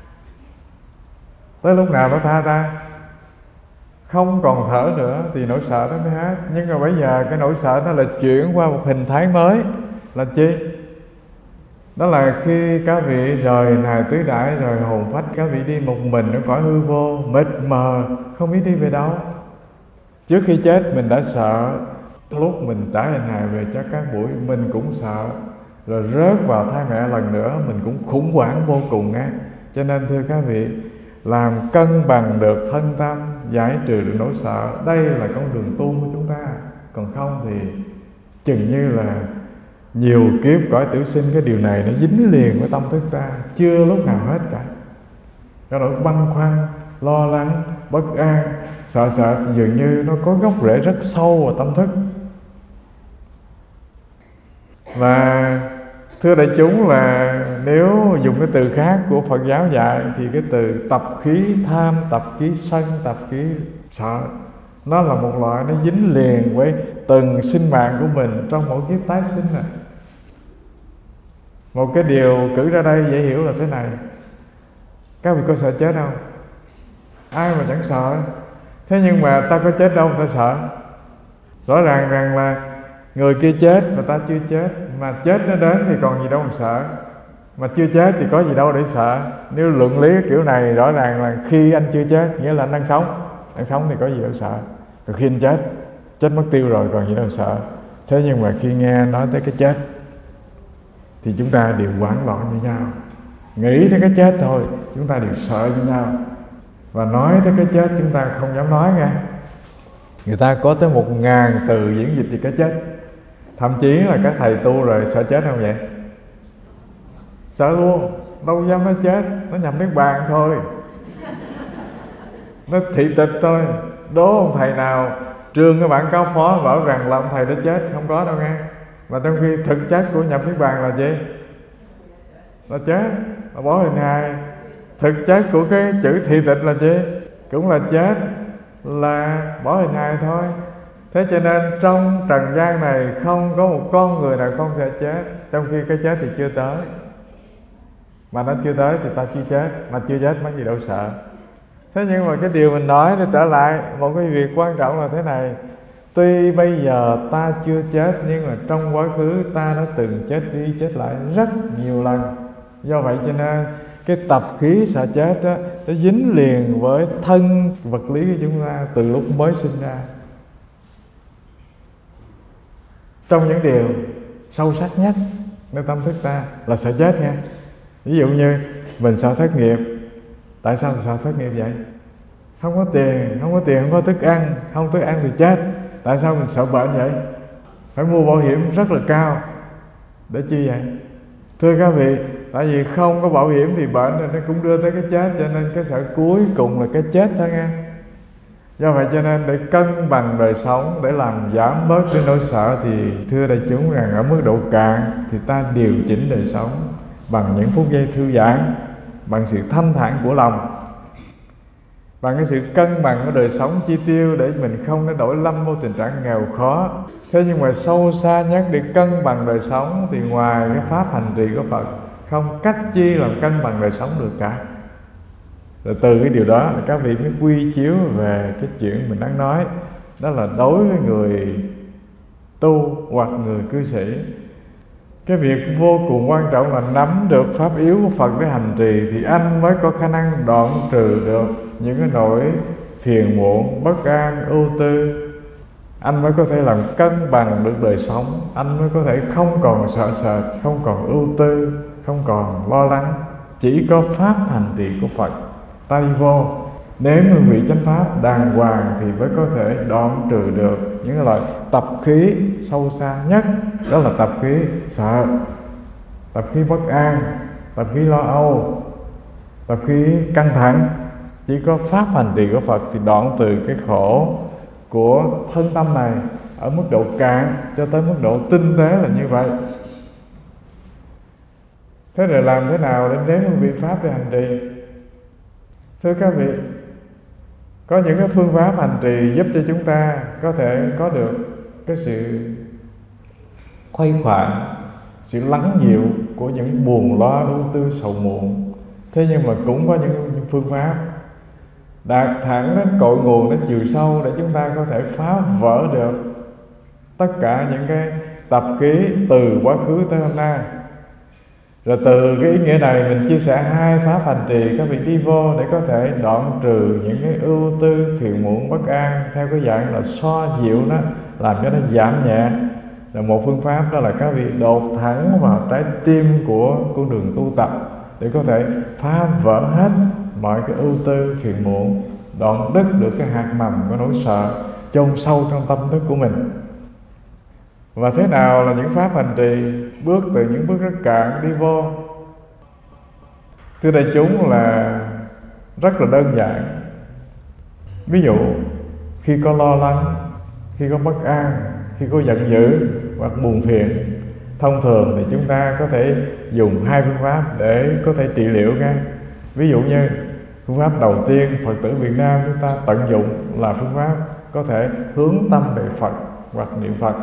[SPEAKER 1] Tới lúc nào nó tha ta? Không còn thở nữa thì nỗi sợ nó mới hết. Nhưng mà bây giờ cái nỗi sợ nó là chuyển qua một hình thái mới. Là chi? Đó là khi các vị rời nài tứ đại, rồi hồn phách các vị đi một mình ở cõi hư vô, mịt mờ, không biết đi về đâu. Trước khi chết mình đã sợ, lúc mình trả lời này về cho các buổi mình cũng sợ, rồi rớt vào thai mẹ lần nữa mình cũng khủng hoảng vô cùng á. Cho nên thưa các vị, làm cân bằng được thân tâm, giải trừ được nỗi sợ, đây là con đường tu của chúng ta. Còn không thì chừng như là nhiều kiếp cõi tử sinh, cái điều này nó dính liền với tâm thức ta, chưa lúc nào hết cả. Cái nỗi băn khoăn, lo lắng, bất an, sợ sợ dường như nó có gốc rễ rất sâu vào tâm thức. Và thưa đại chúng, là nếu dùng cái từ khác của Phật giáo dạy thì cái từ tập khí tham, tập khí sân, tập khí sợ, nó là một loại nó dính liền với từng sinh mạng của mình trong mỗi kiếp tái sinh này. Một cái điều cử ra đây dễ hiểu là thế này: các vị có sợ chết không? Ai mà chẳng sợ. Thế nhưng mà ta có chết đâu mà ta sợ. Rõ ràng rằng là người kia chết mà ta chưa chết, mà chết nó đến thì còn gì đâu mà sợ, mà chưa chết thì có gì đâu để sợ. Nếu luận lý kiểu này, rõ ràng là khi anh chưa chết nghĩa là anh đang sống, đang sống thì có gì đâu sợ. Rồi khi anh chết, chết mất tiêu rồi còn gì đâu sợ. Thế nhưng mà khi nghe nói tới cái chết thì chúng ta đều hoảng loạn với nhau. Nghĩ tới cái chết thôi chúng ta đều sợ với nhau, và nói tới cái chết chúng ta không dám nói nghe. Người ta có tới một ngàn từ diễn dịch về cái chết. Thậm chí là các thầy tu rồi sợ chết không vậy? Sợ luôn, đâu dám nói chết. Nó nhập niết bàn thôi, nó thị tịch thôi. Đố ông thầy nào trường các bạn cao phó bảo rằng là ông thầy đã chết, không có đâu nghe. Mà trong khi thực chất của nhập niết bàn là gì? Là chết, là bỏ hình hài. Thực chất của cái chữ thị tịch là gì? Cũng là chết, là bỏ hình hài thôi. Thế cho nên trong trần gian này không có một con người nào không sẽ chết, trong khi cái chết thì chưa tới. Mà nó chưa tới thì ta chưa chết, mà chưa chết mấy gì đâu sợ. Thế nhưng mà cái điều mình nói để trở lại, một cái việc quan trọng là thế này: tuy bây giờ ta chưa chết, nhưng mà trong quá khứ ta đã từng chết đi chết lại rất nhiều lần. Do vậy cho nên cái tập khí sợ chết đó, nó dính liền với thân vật lý của chúng ta từ lúc mới sinh ra. Trong những điều sâu sắc nhất nơi tâm thức ta là sợ chết nha. Ví dụ như mình sợ thất nghiệp, Tại sao sao thất nghiệp vậy? Không có tiền, không có tiền, không có thức ăn, không thức ăn thì chết. Tại sao mình sợ bệnh vậy? Phải mua bảo hiểm rất là cao. Để chi vậy? Thưa các vị, tại vì không có bảo hiểm thì bệnh rồi nó cũng đưa tới cái chết, cho nên cái sợ cuối cùng là cái chết thôi nghe. Do vậy cho nên để cân bằng đời sống, để làm giảm bớt cái nỗi sợ, thì thưa đại chúng rằng ở mức độ cạn thì ta điều chỉnh đời sống bằng những phút giây thư giãn, bằng sự thanh thản của lòng, bằng cái sự cân bằng của đời sống chi tiêu, để mình không có đổi lâm vô tình trạng nghèo khó. Thế nhưng mà sâu xa nhất để cân bằng đời sống thì ngoài cái pháp hành trì của Phật, không cách chi làm cân bằng đời sống được cả. Rồi từ cái điều đó là các vị mới quy chiếu về cái chuyện mình đang nói. Đó là đối với người tu hoặc người cư sĩ, cái việc vô cùng quan trọng là nắm được pháp yếu của Phật để hành trì, thì anh mới có khả năng đoạn trừ được những cái nỗi phiền muộn, bất an, ưu tư. Anh mới có thể làm cân bằng được đời sống. Anh mới có thể không còn sợ sệt, không còn ưu tư, không còn lo lắng. Chỉ có pháp hành trì của Phật tay vô, nếu người vị chánh pháp đàng hoàng thì mới có thể đoạn trừ được những loại tập khí sâu xa nhất. Đó là tập khí sợ, tập khí bất an, tập khí lo âu, tập khí căng thẳng. Chỉ có pháp hành trì của Phật thì đoạn từ cái khổ của thân tâm này ở mức độ cạn cho tới mức độ tinh tế là như vậy. Thế rồi làm thế nào để đến một vị pháp để hành trì? Thưa các vị, có những cái phương pháp hành trì giúp cho chúng ta có thể có được cái sự khuây khoản, sự lắng dịu của những buồn lo, ưu tư, sầu muộn. Thế nhưng mà cũng có những phương pháp đạt thẳng đến cội nguồn, đến chiều sâu, để chúng ta có thể phá vỡ được tất cả những cái tập khí từ quá khứ tới hôm nay. Rồi từ cái ý nghĩa này mình chia sẻ hai pháp hành trì các vị đi vô để có thể đoạn trừ những cái ưu tư, phiền muộn, bất an theo cái dạng là xoa dịu nó, làm cho nó giảm nhẹ. Là một phương pháp đó là các vị đột thẳng vào trái tim của con đường tu tập để có thể phá vỡ hết mọi cái ưu tư, phiền muộn, đoạn đứt được cái hạt mầm của nỗi sợ chôn sâu trong tâm thức của mình. Và thế nào là những pháp hành trì? Bước từ những bước rất cạn đi vô. Thưa đại chúng là rất là đơn giản. Ví dụ khi có lo lắng, khi có bất an, khi có giận dữ hoặc buồn phiền, thông thường thì chúng ta có thể dùng hai phương pháp để có thể trị liệu nha. Ví dụ như phương pháp đầu tiên Phật tử Việt Nam chúng ta tận dụng là phương pháp có thể hướng tâm về Phật hoặc niệm Phật.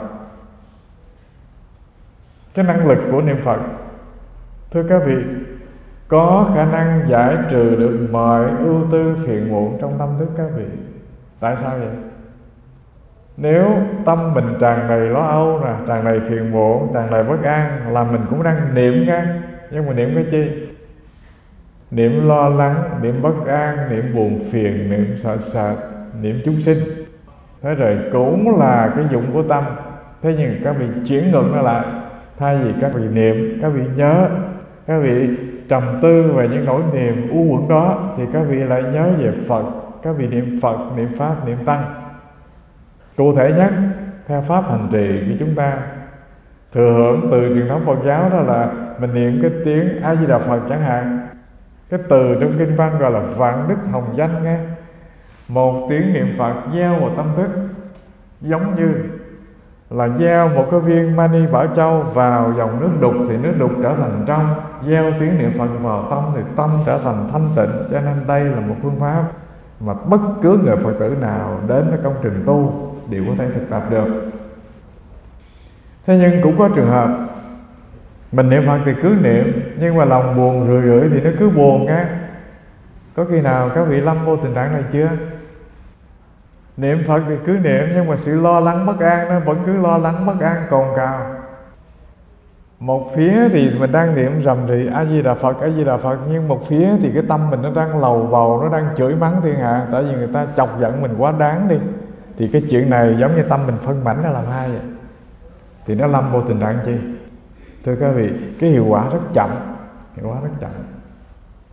[SPEAKER 1] Cái năng lực của niệm Phật, thưa các vị, có khả năng giải trừ được mọi ưu tư phiền muộn trong tâm thức các vị. Tại sao vậy? Nếu tâm mình tràn đầy lo âu, nè, tràn đầy phiền muộn, tràn đầy bất an, là mình cũng đang niệm nha. Nhưng mà niệm cái chi? Niệm lo lắng, niệm bất an, niệm buồn phiền, niệm sợ sệt, niệm chúng sinh. Thế rồi cũng là cái dụng của tâm. Thế nhưng các vị chuyển ngược nó lại. Thay vì các vị niệm, các vị nhớ, các vị trầm tư về những nỗi niềm u uẩn đó, thì các vị lại nhớ về Phật. Các vị niệm Phật, niệm Pháp, niệm Tăng. Cụ thể nhất, theo pháp hành trì của chúng ta thừa hưởng từ truyền thống Phật giáo, đó là mình niệm cái tiếng A Di Đà Phật chẳng hạn. Cái từ trong kinh văn gọi là vạn đức hồng danh nghe. Một tiếng niệm Phật gieo vào tâm thức, giống như là gieo một cái viên mani bảo châu vào dòng nước đục thì nước đục trở thành trong. Gieo tiếng niệm Phật vào tâm thì tâm trở thành thanh tịnh. Cho nên đây là một phương pháp mà bất cứ người Phật tử nào đến với công trình tu đều có thể thực tập được. Thế nhưng cũng có trường hợp mình niệm Phật thì cứ niệm, nhưng mà lòng buồn rười rượi thì nó cứ buồn nghe. Có khi nào các vị lâm vô tình trạng này chưa? Niệm Phật thì cứ niệm, nhưng mà sự lo lắng bất an nó vẫn cứ lo lắng bất an cồn cào. Một phía thì mình đang niệm rầm rì A Di Đà Phật, A Di Đà Phật, nhưng một phía thì cái tâm mình nó đang lầu bầu, nó đang chửi mắng thiên hạ, tại vì người ta chọc giận mình quá đáng đi. Thì cái chuyện này giống như tâm mình phân mảnh ra làm hai vậy. Thì nó lâm vô tình trạng chi? Thưa các vị, cái hiệu quả rất chậm, hiệu quả rất chậm.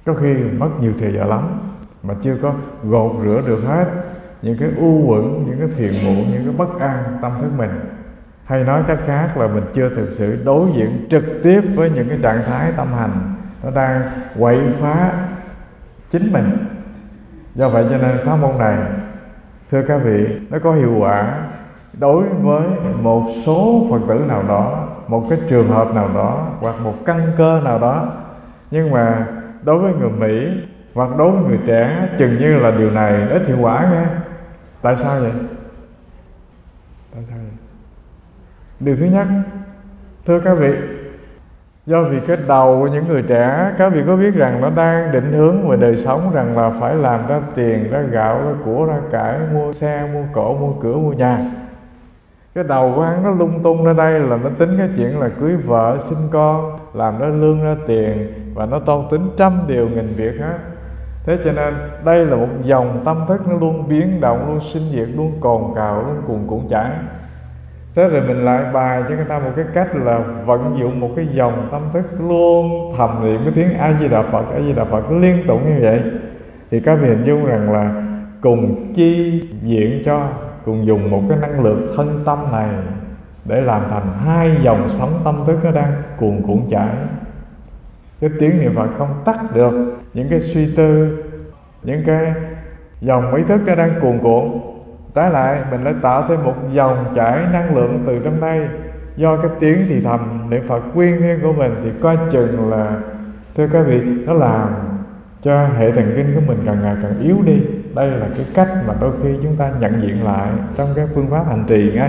[SPEAKER 1] Có khi mất nhiều thời giờ lắm mà chưa có gột rửa được hết những cái u uẩn, những cái phiền muộn, những cái bất an tâm thức mình. Hay nói cách khác là mình chưa thực sự đối diện trực tiếp với những cái trạng thái tâm hành nó đang quậy phá chính mình. Do vậy cho nên pháp môn này, thưa các vị, nó có hiệu quả đối với một số Phật tử nào đó, một cái trường hợp nào đó, hoặc một căn cơ nào đó. Nhưng mà đối với người Mỹ hoặc đối với người trẻ, chừng như là điều này ít hiệu quả nghe. Tại sao vậy? Tại sao vậy? Điều thứ nhất, thưa các vị, do vì cái đầu của những người trẻ, các vị có biết rằng nó đang định hướng về đời sống rằng là phải làm ra tiền, ra gạo, ra của, ra cải, mua xe, mua cổ, mua cửa, mua nhà. Cái đầu của hắn nó lung tung ra đây là nó tính cái chuyện là cưới vợ, sinh con, làm ra lương, ra tiền, và nó toan tính trăm điều nghìn việc hết. Thế cho nên đây là một dòng tâm thức nó luôn biến động, luôn sinh diệt, luôn cồn cào, luôn cuồn cuộn chảy. Thế rồi mình lại bài cho người ta một cái cách là vận dụng một cái dòng tâm thức luôn thầm niệm cái tiếng A Di Đà Phật, A Di Đà Phật liên tục như vậy. Thì các vị hình dung rằng là cùng chi diện cho, cùng dùng một cái năng lượng thân tâm này để làm thành hai dòng sống tâm thức nó đang cuồn cuộn chảy. Cái tiếng niệm Phật không tắt được những cái suy tư, những cái dòng ý thức nó đang cuồn cuộn. Trái lại mình lại tạo thêm một dòng chảy năng lượng từ trong đây. Do cái tiếng thì thầm niệm Phật quyên thiên của mình thì coi chừng là, thưa các vị, nó làm cho hệ thần kinh của mình càng ngày càng yếu đi. Đây là cái cách mà đôi khi chúng ta nhận diện lại trong cái phương pháp hành trì nghe.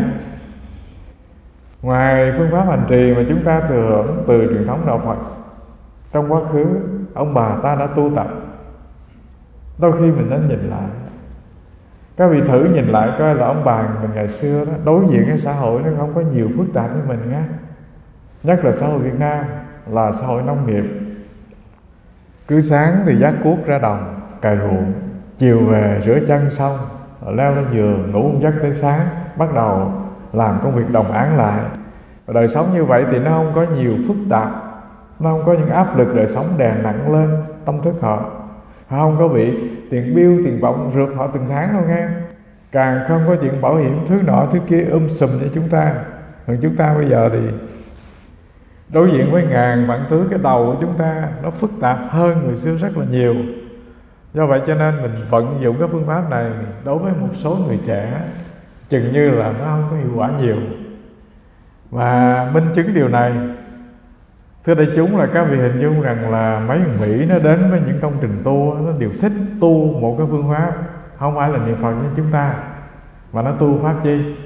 [SPEAKER 1] Ngoài phương pháp hành trì mà chúng ta thừa hưởng từ truyền thống đạo Phật, trong quá khứ ông bà ta đã tu tập, đôi khi mình nên nhìn lại. Các vị thử nhìn lại coi là ông bà mình ngày xưa đó, đối diện với xã hội nó không có nhiều phức tạp như mình nghe. Nhất là xã hội Việt Nam là xã hội nông nghiệp. Cứ sáng thì vác cuốc ra đồng cày ruộng, chiều về rửa chân xong rồi leo lên giường ngủ một giấc tới sáng, bắt đầu làm công việc đồng áng lại. Và đời sống như vậy thì nó không có nhiều phức tạp, nó không có những áp lực đời sống đè nặng lên tâm thức họ. Họ không có bị tiền bill, tiền bổng rượt họ từng tháng đâu nghe. Càng không có chuyện bảo hiểm thứ nọ thứ kia um sùm như chúng ta. Còn chúng ta bây giờ thì đối diện với ngàn vạn thứ, cái đầu của chúng ta nó phức tạp hơn người xưa rất là nhiều. Do vậy cho nên mình vận dụng cái phương pháp này đối với một số người trẻ chừng như là nó không có hiệu quả nhiều. Và minh chứng điều này, thưa đại chúng, là các vị hình dung rằng là mấy người Mỹ nó đến với những công trình tu, nó đều thích tu một cái phương pháp, không phải là niệm Phật như chúng ta, mà nó tu pháp chi?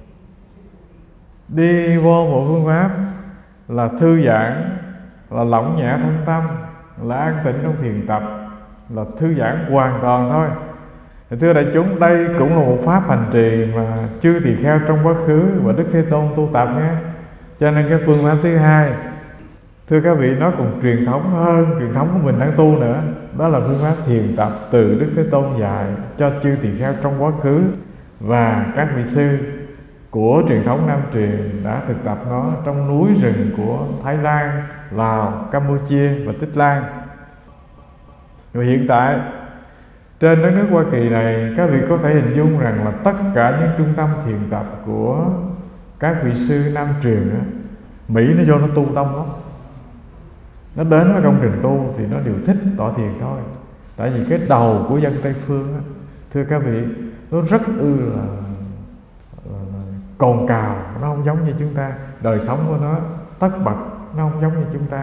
[SPEAKER 1] Đi vô một phương pháp là thư giãn, là lỏng nhẹ thân tâm, là an tĩnh trong thiền tập, là thư giãn hoàn toàn thôi. Thì thưa đại chúng, đây cũng là một pháp hành trì mà chư tỳ kheo trong quá khứ và Đức Thế Tôn tu tập nhé. Cho nên cái phương pháp thứ hai, thưa các vị, nó còn truyền thống hơn truyền thống của mình đang tu nữa. Đó là phương pháp thiền tập từ Đức Thế Tôn dạy cho chư tỳ kheo trong quá khứ, và các vị sư của truyền thống Nam truyền đã thực tập nó trong núi rừng của Thái Lan, Lào, Campuchia và Tích Lan. Rồi hiện tại trên đất nước Hoa Kỳ này, các vị có thể hình dung rằng là tất cả những trung tâm thiền tập của các vị sư Nam truyền đó, Mỹ nó vô nó tu đông lắm. Nó đến với công trình tu thì nó đều thích tọa thiền thôi. Tại vì cái đầu của dân Tây Phương đó, thưa các vị, nó rất ư là, là, là cồn cào, nó không giống như chúng ta. Đời sống của nó tất bật, nó không giống như chúng ta.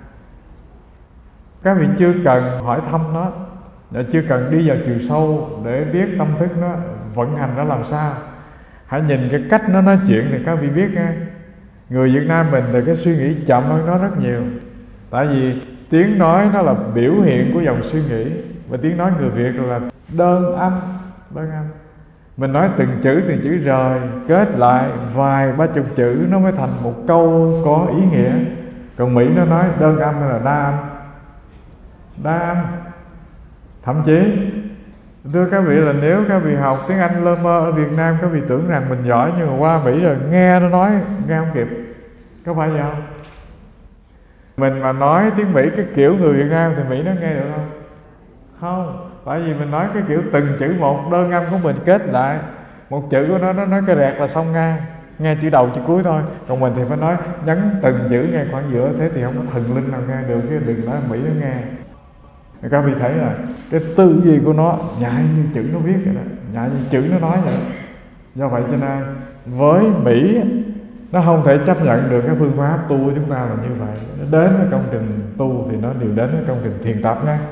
[SPEAKER 1] Các vị chưa cần hỏi thăm nó, chưa cần đi vào chiều sâu để biết tâm thức nó vận hành ra làm sao. Hãy nhìn cái cách nó nói chuyện thì các vị biết nghe. Người Việt Nam mình thì cái suy nghĩ chậm hơn nó rất nhiều. Tại vì tiếng nói nó là biểu hiện của dòng suy nghĩ, và tiếng nói người Việt là đơn âm, đơn âm. Mình nói từng chữ từng chữ rồi kết lại vài ba chục chữ nó mới thành một câu có ý nghĩa. Còn Mỹ nó nói đơn âm hay là đa âm? Đa âm. Thậm chí, thưa các vị, là nếu các vị học tiếng Anh lơ mơ ở Việt Nam, các vị tưởng rằng mình giỏi, nhưng mà qua Mỹ rồi nghe nó nói nghe không kịp. Có phải vậy không? Mình mà nói tiếng Mỹ cái kiểu người Việt Nam thì Mỹ nó nghe được không? Không, tại vì mình nói cái kiểu từng chữ một, đơn âm của mình kết lại, một chữ của nó nó nói cái rẹt là xong ngay, nghe chữ đầu chữ cuối thôi. Còn mình thì phải nói nhấn từng chữ ngay khoảng giữa, thế thì không có thần linh nào nghe được, cái đừng nói Mỹ nó nghe. Các vị thấy là cái tư duy của nó nhạy như chữ nó viết vậy đó, nhạy như chữ nó nói vậy đó. Do vậy cho nên với Mỹ nó không thể chấp nhận được cái phương pháp tu của chúng ta là như vậy. Nó đến với công trình tu thì nó đều đến với công trình thiền tập nha.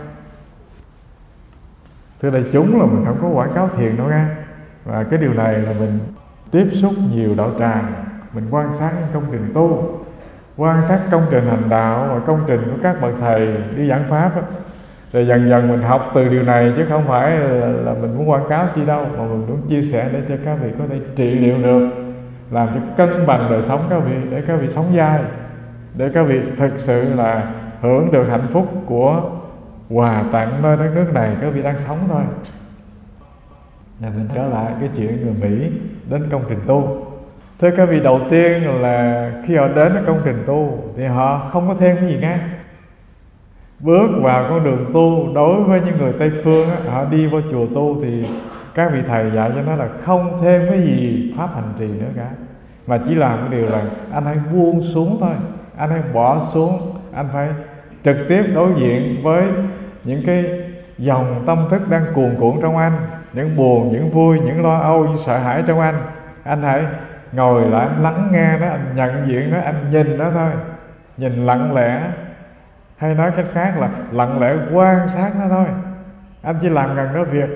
[SPEAKER 1] Thưa đại chúng là mình không có quảng cáo thiền đâu nha. Và cái điều này là mình tiếp xúc nhiều đạo tràng, mình quan sát những công trình tu, quan sát công trình hành đạo và công trình của các bậc thầy đi giảng pháp đó. Rồi dần dần mình học từ điều này, chứ không phải là, là mình muốn quảng cáo chi đâu, mà mình muốn chia sẻ để cho các vị có thể trị liệu được, làm cho cân bằng đời sống các vị, để các vị sống dai, để các vị thực sự là hưởng được hạnh phúc của Hòa Tạng nơi đất nước này các vị đang sống thôi. Và mình trở lại cái chuyện người Mỹ đến công trình tu. Thưa các vị, đầu tiên là khi họ đến với công trình tu thì họ không có thêm cái gì nghe. Bước vào con đường tu, đối với những người Tây Phương á, họ đi vào chùa tu thì các vị thầy dạy cho nó là không thêm cái gì pháp hành trì nữa cả, mà chỉ làm cái điều là anh hãy buông xuống thôi, anh hãy bỏ xuống, anh phải trực tiếp đối diện với những cái dòng tâm thức đang cuồn cuộn trong anh, những buồn, những vui, những lo âu, những sợ hãi trong anh. Anh hãy ngồi lại, anh lắng nghe nó, anh nhận diện nó, anh nhìn nó thôi, nhìn lặng lẽ, hay nói cách khác là lặng lẽ quan sát nó thôi. Anh chỉ làm gần đó việc.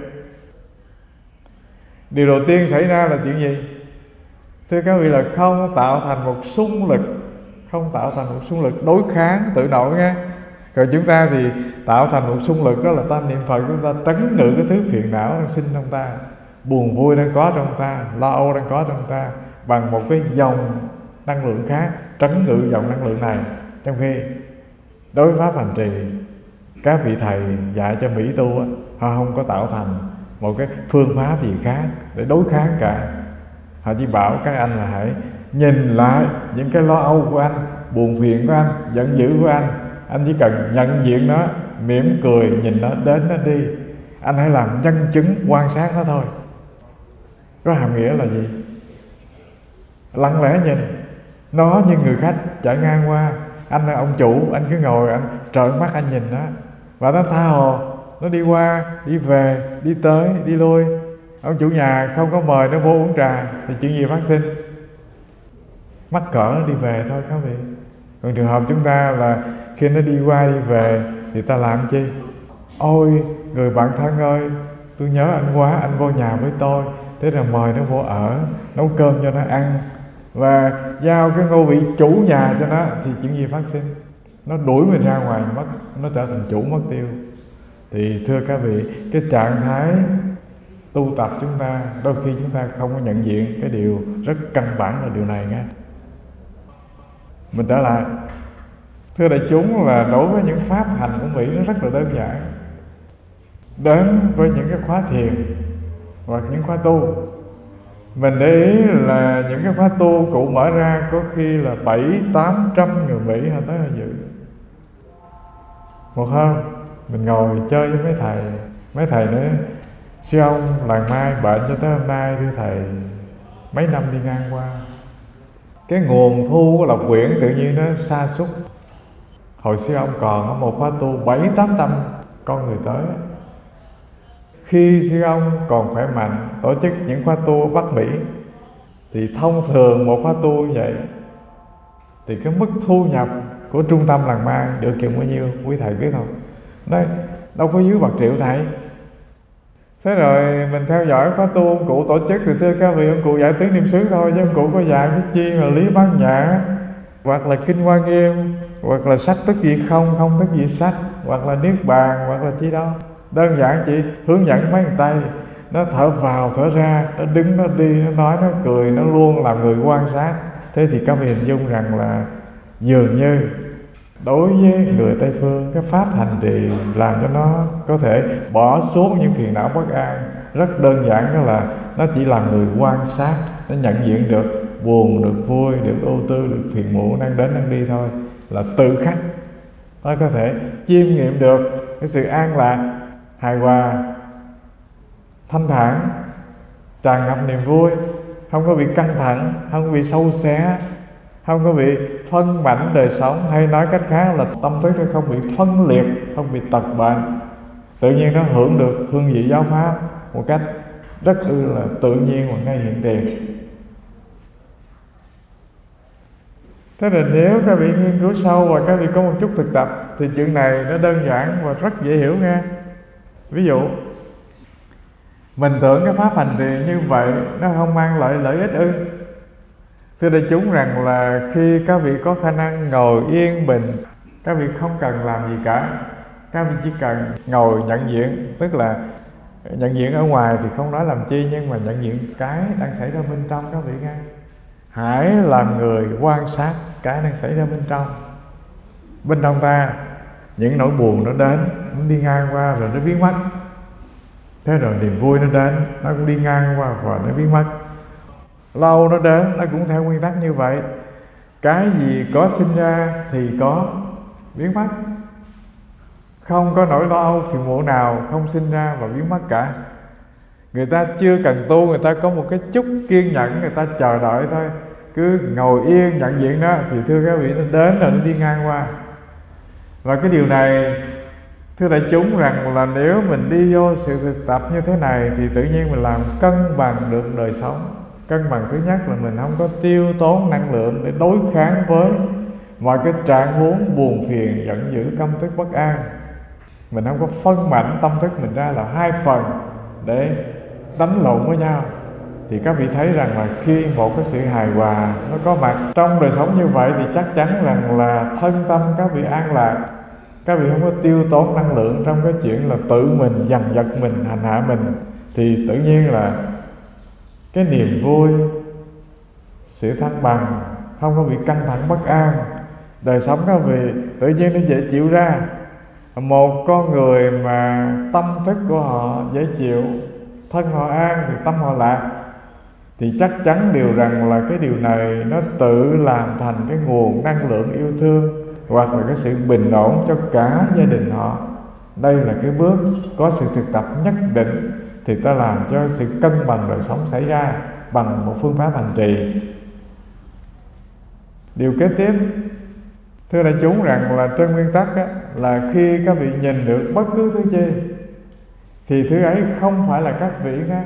[SPEAKER 1] Điều đầu tiên xảy ra là chuyện gì? Thưa các vị, là không tạo thành một xung lực, không tạo thành một xung lực đối kháng tự nội nghe. Rồi chúng ta thì tạo thành một xung lực, đó là ta niệm Phật, chúng ta trấn ngự cái thứ phiền não đang sinh trong ta, buồn vui đang có trong ta, lo âu đang có trong ta, bằng một cái dòng năng lượng khác, trấn ngự dòng năng lượng này. Trong khi đối với pháp hành trì, các vị thầy dạy cho Mỹ tu á, họ không có tạo thành một cái phương pháp gì khác để đối kháng cả. Họ chỉ bảo các anh là hãy nhìn lại những cái lo âu của anh, buồn phiền của anh, giận dữ của anh. Anh chỉ cần nhận diện nó, mỉm cười nhìn nó, đến nó đi. Anh hãy làm nhân chứng quan sát nó thôi. Có hàm nghĩa là gì? Lặng lẽ nhìn nó như người khách chạy ngang qua. Anh là ông chủ, anh cứ ngồi, anh trợn mắt anh nhìn nó, và nó tha hồ, nó đi qua, đi về, đi tới, đi lui. Ông chủ nhà không có mời nó vô uống trà thì chuyện gì phát sinh? Mắc cỡ nó đi về thôi các vị. Còn trường hợp chúng ta là khi nó đi qua đi về thì ta làm chi? Ôi người bạn thân ơi, tôi nhớ anh quá, anh vô nhà với tôi, thế là mời nó vô ở, nấu cơm cho nó ăn và giao cái ngôi vị chủ nhà cho nó, thì chuyện gì phát sinh? Nó đuổi mình ra ngoài mất, nó trở thành chủ mất tiêu. Thì thưa các vị, cái trạng thái tu tập chúng ta đôi khi chúng ta không có nhận diện cái điều rất căn bản là điều này nghe. Mình trở lại, thưa đại chúng, là đối với những pháp hành của Mỹ nó rất là đơn giản. Đến với những cái khóa thiền hoặc những khóa tu, mình để ý là những cái khóa tu cụ mở ra có khi là bảy tám trăm người Mỹ họ tới họ dự. Một hôm mình ngồi chơi với mấy thầy, mấy thầy nói: sư ông làng Mai bệnh cho tới hôm nay thưa thầy, mấy năm đi ngang qua, cái nguồn thu của Lộc Quyển tự nhiên nó sa sút. Hồi sư ông còn có một khóa tu bảy tám trăm con người tới. Khi sư ông còn khỏe mạnh tổ chức những khóa tu ở Bắc Mỹ thì thông thường một khóa tu như vậy thì cái mức thu nhập của trung tâm làng Mai được chừng bao nhiêu quý thầy biết không? Đây đâu có dưới bạc triệu thầy. Thế rồi mình theo dõi khóa tu ông cụ tổ chức thì thưa các vị, ông cụ dạy tứ niệm xứ thôi, chứ ông cụ có dạy cái chi là lý bát nhã, hoặc là kinh Hoa Nghiêm, hoặc là sách tức gì không, không tức gì sách, hoặc là niết bàn, hoặc là chi đâu. Đơn giản chỉ hướng dẫn mấy người Tây, nó thở vào thở ra, nó đứng nó đi, nó nói nó cười, nó luôn làm người quan sát. Thế thì các vị hình dung rằng là dường như đối với người Tây Phương, cái pháp hành trì làm cho nó có thể bỏ xuống những phiền não bất an rất đơn giản, đó là nó chỉ là người quan sát, nó nhận diện được buồn, được vui, được ưu tư, được phiền muộn đang đến đang đi thôi, là tự khắc mới có thể chiêm nghiệm được cái sự an lạc, hài hòa, thanh thản, tràn ngập niềm vui, không có bị căng thẳng, không có bị sâu xé, không có bị phân mảnh đời sống, hay nói cách khác là tâm thức nó không bị phân liệt, không bị tật bệnh. Tự nhiên nó hưởng được hương vị giáo pháp một cách rất ư là tự nhiên và ngay hiện tiền. Thế là nếu các vị nghiên cứu sâu và các vị có một chút thực tập thì chuyện này nó đơn giản và rất dễ hiểu nghe. Ví dụ mình tưởng cái pháp hành trì như vậy nó không mang lại lợi ích ư? Thưa đại chúng rằng là khi các vị có khả năng ngồi yên bình, các vị không cần làm gì cả, các vị chỉ cần ngồi nhận diện. Tức là nhận diện ở ngoài thì không nói làm chi, nhưng mà nhận diện cái đang xảy ra bên trong các vị nghe. Hãy làm người quan sát cái đang xảy ra bên trong. Bên trong ta, những nỗi buồn nó đến, nó đi ngang qua rồi nó biến mất. Thế rồi niềm vui nó đến, nó cũng đi ngang qua và nó biến mất. Lâu nó đến, nó cũng theo nguyên tắc như vậy. Cái gì có sinh ra thì có biến mất. Không có nỗi lo âu phiền muộn nào không sinh ra và biến mất cả. Người ta chưa cần tu, người ta có một cái chút kiên nhẫn, người ta chờ đợi thôi. Cứ ngồi yên nhận diện đó thì thưa các vị, nó đến rồi nó đi ngang qua. Và cái điều này thưa đại chúng rằng là nếu mình đi vô sự thực tập như thế này thì tự nhiên mình làm cân bằng được đời sống. Cân bằng thứ nhất là mình không có tiêu tốn năng lượng để đối kháng với mọi cái trạng huống buồn phiền, giận dữ, căm tức, bất an. Mình không có phân mảnh tâm thức mình ra là hai phần để đánh lộn với nhau. Thì các vị thấy rằng là khi một cái sự hài hòa nó có mặt trong đời sống như vậy thì chắc chắn rằng là thân tâm các vị an lạc. Các vị không có tiêu tốn năng lượng trong cái chuyện là tự mình dằn vặt mình, hành hạ mình. Thì tự nhiên là cái niềm vui, sự thăng bằng, không có bị căng thẳng bất an. Đời sống các vị tự nhiên nó dễ chịu ra. Một con người mà tâm thức của họ dễ chịu, thân họ an thì tâm họ lạc, thì chắc chắn điều rằng là cái điều này nó tự làm thành cái nguồn năng lượng yêu thương hoặc là cái sự bình ổn cho cả gia đình họ. Đây là cái bước có sự thực tập nhất định thì ta làm cho sự cân bằng đời sống xảy ra bằng một phương pháp hành trì. Điều kế tiếp, thưa đại chúng rằng là trên nguyên tắc á, là khi các vị nhìn được bất cứ thứ chi thì thứ ấy không phải là các vị khác.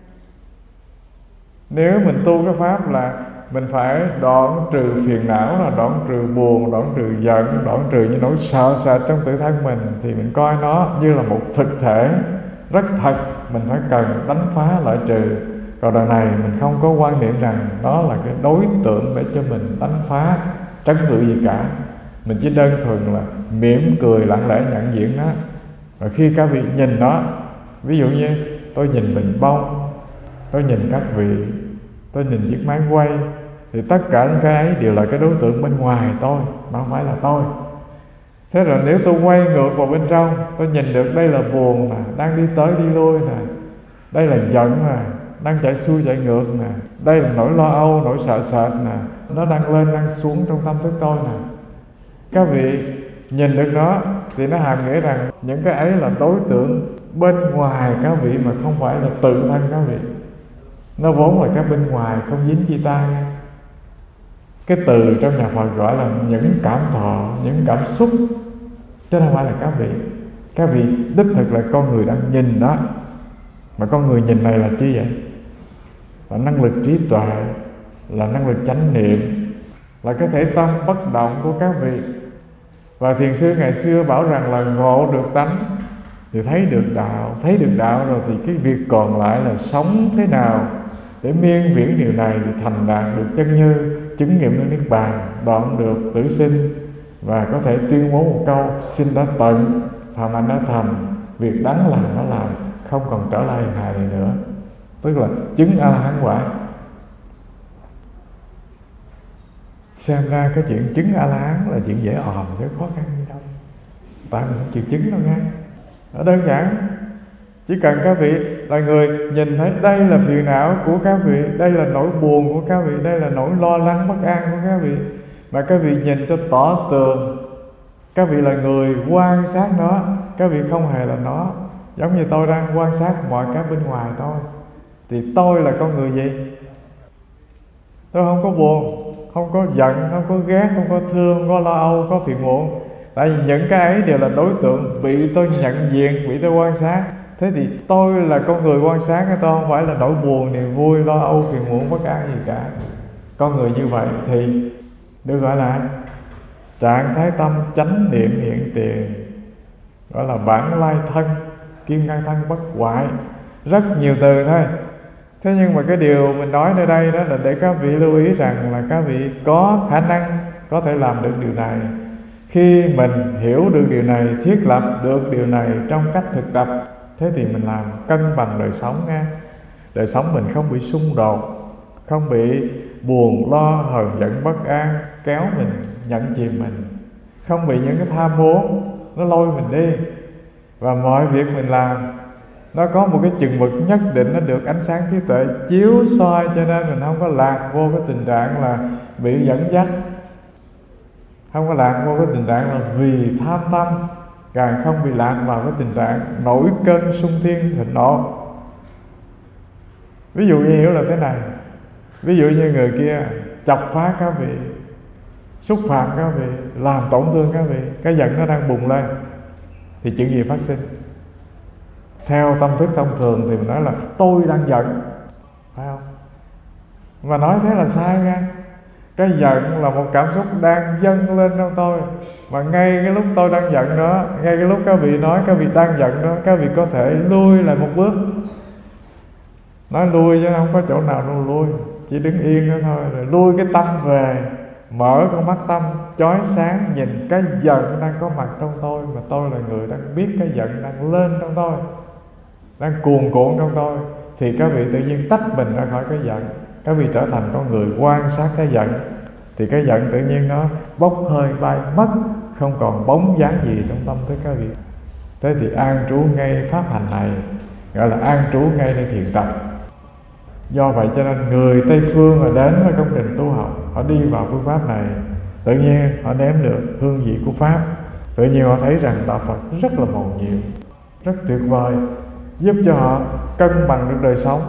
[SPEAKER 1] Nếu mình tu cái pháp là mình phải đoạn trừ phiền não, là đoạn trừ buồn, đoạn trừ giận, đoạn trừ những nỗi sợ sệt trong tự thân mình, thì mình coi nó như là một thực thể rất thật, mình phải cần đánh phá loại trừ. Còn đằng này mình không có quan niệm rằng đó là cái đối tượng để cho mình đánh phá, trấn ngự gì cả. Mình chỉ đơn thuần là mỉm cười lặng lẽ nhận diện nó. Và khi các vị nhìn nó, ví dụ như tôi nhìn bình bông, tôi nhìn các vị, tôi nhìn chiếc máy quay, thì tất cả những cái ấy đều là cái đối tượng bên ngoài tôi, mà không phải là tôi. Thế rồi nếu tôi quay ngược vào bên trong, tôi nhìn được đây là buồn nè, đang đi tới đi lui nè, đây là giận nè, đang chạy xuôi chạy ngược nè, đây là nỗi lo âu, nỗi sợ sệt nè, nó đang lên đang xuống trong tâm thức tôi nè. Các vị nhìn được nó thì nó hàm nghĩa rằng những cái ấy là đối tượng bên ngoài các vị, mà không phải là tự thân các vị. Nó vốn là cái bên ngoài, không dính chi ta. Cái từ trong nhà Phật gọi là những cảm thọ, những cảm xúc, chứ không phải là các vị. Các vị đích thực là con người đang nhìn đó. Mà con người nhìn này là chi vậy? Là năng lực trí tuệ, là năng lực chánh niệm, là cái thể tâm bất động của các vị. Và thiền sư ngày xưa bảo rằng là ngộ được tánh thì thấy được đạo. Thấy được đạo rồi thì cái việc còn lại là sống thế nào để miên viễn điều này thì thành đạt được chân như, chứng nghiệm được niết bàn, đoạn được tử sinh, và có thể tuyên bố một câu: sinh đã tận, phạm hạnh đã thành, việc đáng làm nó làm, không còn trở lại hình hài này nữa. Tức là chứng A La Hán quả. Xem ra cái chuyện chứng A La Hán là chuyện dễ òm chứ khó khăn gì đâu. Tại mình không chịu chứng đâu nha. Nó đơn giản. Chỉ cần các vị là người nhìn thấy đây là phiền não của các vị, đây là nỗi buồn của các vị, đây là nỗi lo lắng bất an của các vị, mà các vị nhìn cho tỏ tường Các vị là người quan sát nó, các vị không hề là nó. Giống như tôi đang quan sát mọi cái bên ngoài tôi, thì tôi là con người gì? Tôi không có buồn, không có giận, không có ghét, không có thương, không có lo âu, có phiền muộn. Tại vì những cái ấy đều là đối tượng bị tôi nhận diện, bị tôi quan sát. Thế thì tôi là con người quan sát, tôi không phải là nỗi buồn, niềm vui, lo âu, phiền muộn, bất an gì cả. Con người như vậy thì được gọi là trạng thái tâm chánh niệm hiện tiền, gọi là bản lai thân, kim ngân thân bất hoại. Rất nhiều từ thôi. Thế nhưng mà cái điều mình nói nơi đây đó là để các vị lưu ý rằng là các vị có khả năng có thể làm được điều này. Khi mình hiểu được điều này, thiết lập được điều này trong cách thực tập, thế thì mình làm cân bằng đời sống nha. Đời sống mình không bị xung đột, không bị buồn lo, hờn giận, bất an kéo mình, nhận chìm mình, không bị những cái tham muốn nó lôi mình đi. Và mọi việc mình làm nó có một cái chừng mực nhất định, nó được ánh sáng trí tuệ chiếu soi, cho nên mình không có lạc vô cái tình trạng là bị dẫn dắt, không có lạc vô cái tình trạng là vì tham tâm, càng không bị lạc vào cái tình trạng nổi cơn xung thiên thịnh nộ. Ví dụ như hiểu là thế này, ví dụ như người kia chọc phá các vị, xúc phạm các vị, làm tổn thương các vị, cái giận nó đang bùng lên, thì chuyện gì phát sinh? Theo tâm thức thông thường thì mình nói là tôi đang giận, phải không? Mà nói thế là sai nha. Cái giận là một cảm xúc đang dâng lên trong tôi, mà ngay cái lúc tôi đang giận đó, ngay cái lúc các vị nói các vị đang giận đó, các vị có thể lui lại một bước. Nói lui chứ không có chỗ nào đâu lui, chỉ đứng yên đó thôi. Rồi lui cái tâm về, mở con mắt tâm chói sáng, nhìn cái giận đang có mặt trong tôi, mà tôi là người đang biết cái giận đang lên trong tôi, đang cuồn cuộn trong tôi. Thì các vị tự nhiên tách mình ra khỏi cái giận, các vị trở thành con người quan sát cái giận, thì cái giận tự nhiên nó bốc hơi bay mất, không còn bóng dáng gì trong tâm thức các vị. Thế thì an trú ngay pháp hành này gọi là an trú ngay nơi thiền tập. Do vậy cho nên người Tây Phương mà đến với công trình tu học, họ đi vào phương pháp này, tự nhiên họ nếm được hương vị của pháp, tự nhiên họ thấy rằng đạo Phật rất là mầu nhiệm, rất tuyệt vời, giúp cho họ cân bằng được đời sống,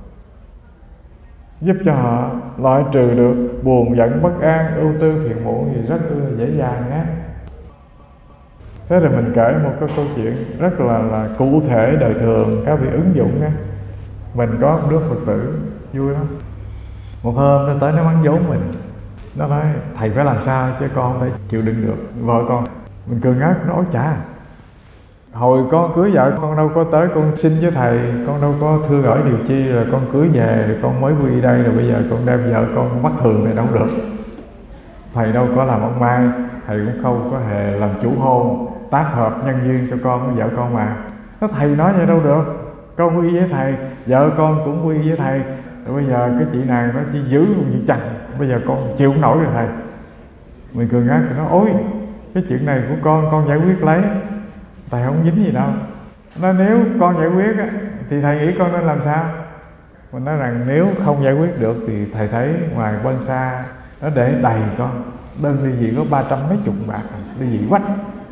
[SPEAKER 1] giúp cho họ loại trừ được buồn giận bất an, ưu tư phiền muộn gì rất dễ dàng nhé. Thế rồi mình kể một cái câu chuyện rất là là cụ thể đời thường, các vị ứng dụng nhé. Mình có một đứa Phật tử vui lắm. Một hôm nó tới nó mắng vốn mình, nó nói thầy phải làm sao chứ con không thể chịu đựng được vợ con. Mình cười ngất, nó ối chà, hồi con cưới vợ con đâu có tới con xin với thầy, con đâu có thưa gửi điều chi, rồi con cưới về rồi con mới quy đây, rồi bây giờ con đem vợ con bắt thường này đâu được. Thầy đâu có làm ông Mai, thầy cũng không có hề làm chủ hôn tác hợp nhân duyên cho con với vợ con mà. Nó thầy nói vậy đâu được, con quy với thầy, vợ con cũng quy với thầy, rồi bây giờ cái chị này nó chỉ giữ như chặt, bây giờ con chịu không nổi rồi thầy. Mình cười ngắt, nó ôi cái chuyện này của con con giải quyết lấy, thầy không dính gì đâu. Nó nếu con giải quyết á, thì thầy nghĩ con nên làm sao? Mình nói rằng nếu không giải quyết được thì thầy thấy ngoài bên xa nó để đầy con đơn ly dị có ba trăm mấy chục bạc, ly dị quách.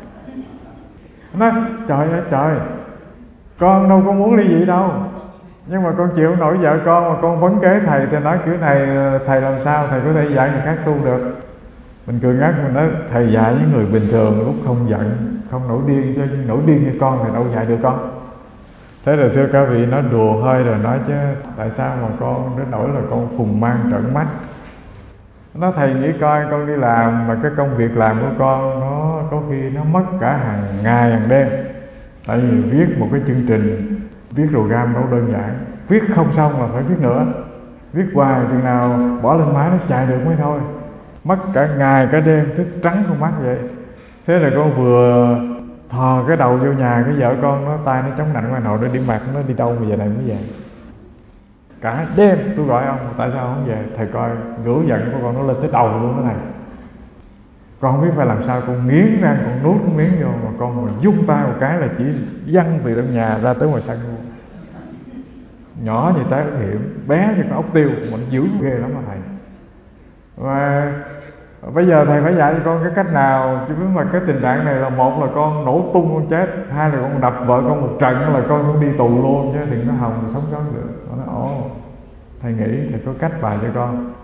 [SPEAKER 1] Nó nói trời ơi trời, con đâu có muốn ly dị đâu, nhưng mà con chịu không nổi vợ con mà con vấn kế thầy, thì nói kiểu này thầy làm sao thầy có thể dạy người khác tu được. Mình cười ngắt, mình nói thầy dạy những người bình thường lúc không giận, không nổi điên, cho nổi điên như con thì đâu dạy được con. Thế rồi thưa các vị, nói đùa hơi rồi nói chứ tại sao mà con đến nỗi là con phùng mang trợn mắt. Nó thầy nghĩ coi con đi làm mà cái công việc làm của con nó có khi nó mất cả hàng ngày hàng đêm. Tại vì viết một cái chương trình, viết program đâu đơn giản, viết không xong mà phải viết nữa, viết hoài chừng nào bỏ lên máy nó chạy được mới thôi. Mất cả ngày cả đêm, thức trắng con mắt vậy. Thế là con vừa thò cái đầu vô nhà, cái vợ con nó tay nó chống nạnh ngoài nội, nó đi mặt, nó đi đâu mà giờ này mới về. Cả đêm tôi gọi ông, tại sao không về? Thầy coi lửa giận của con nó lên tới đầu luôn đó thầy. Con không biết phải làm sao, con nghiến răng, con nuốt cái miếng vô, mà con mà dung tay một cái là chỉ văng từ trong nhà ra tới ngoài sân luôn. Nhỏ như trái ớt hiểm, bé như con ốc tiêu, mà dữ ghê lắm mà thầy. Và Bây giờ thầy phải dạy cho con cái cách nào, chứ mà cái tình trạng này là một là con nổ tung con chết, hai là con đập vợ con một trận là con cũng đi tù luôn, chứ đừng có hòng sống sót được. Con nói ồ, thầy nghĩ thầy có cách bài cho con.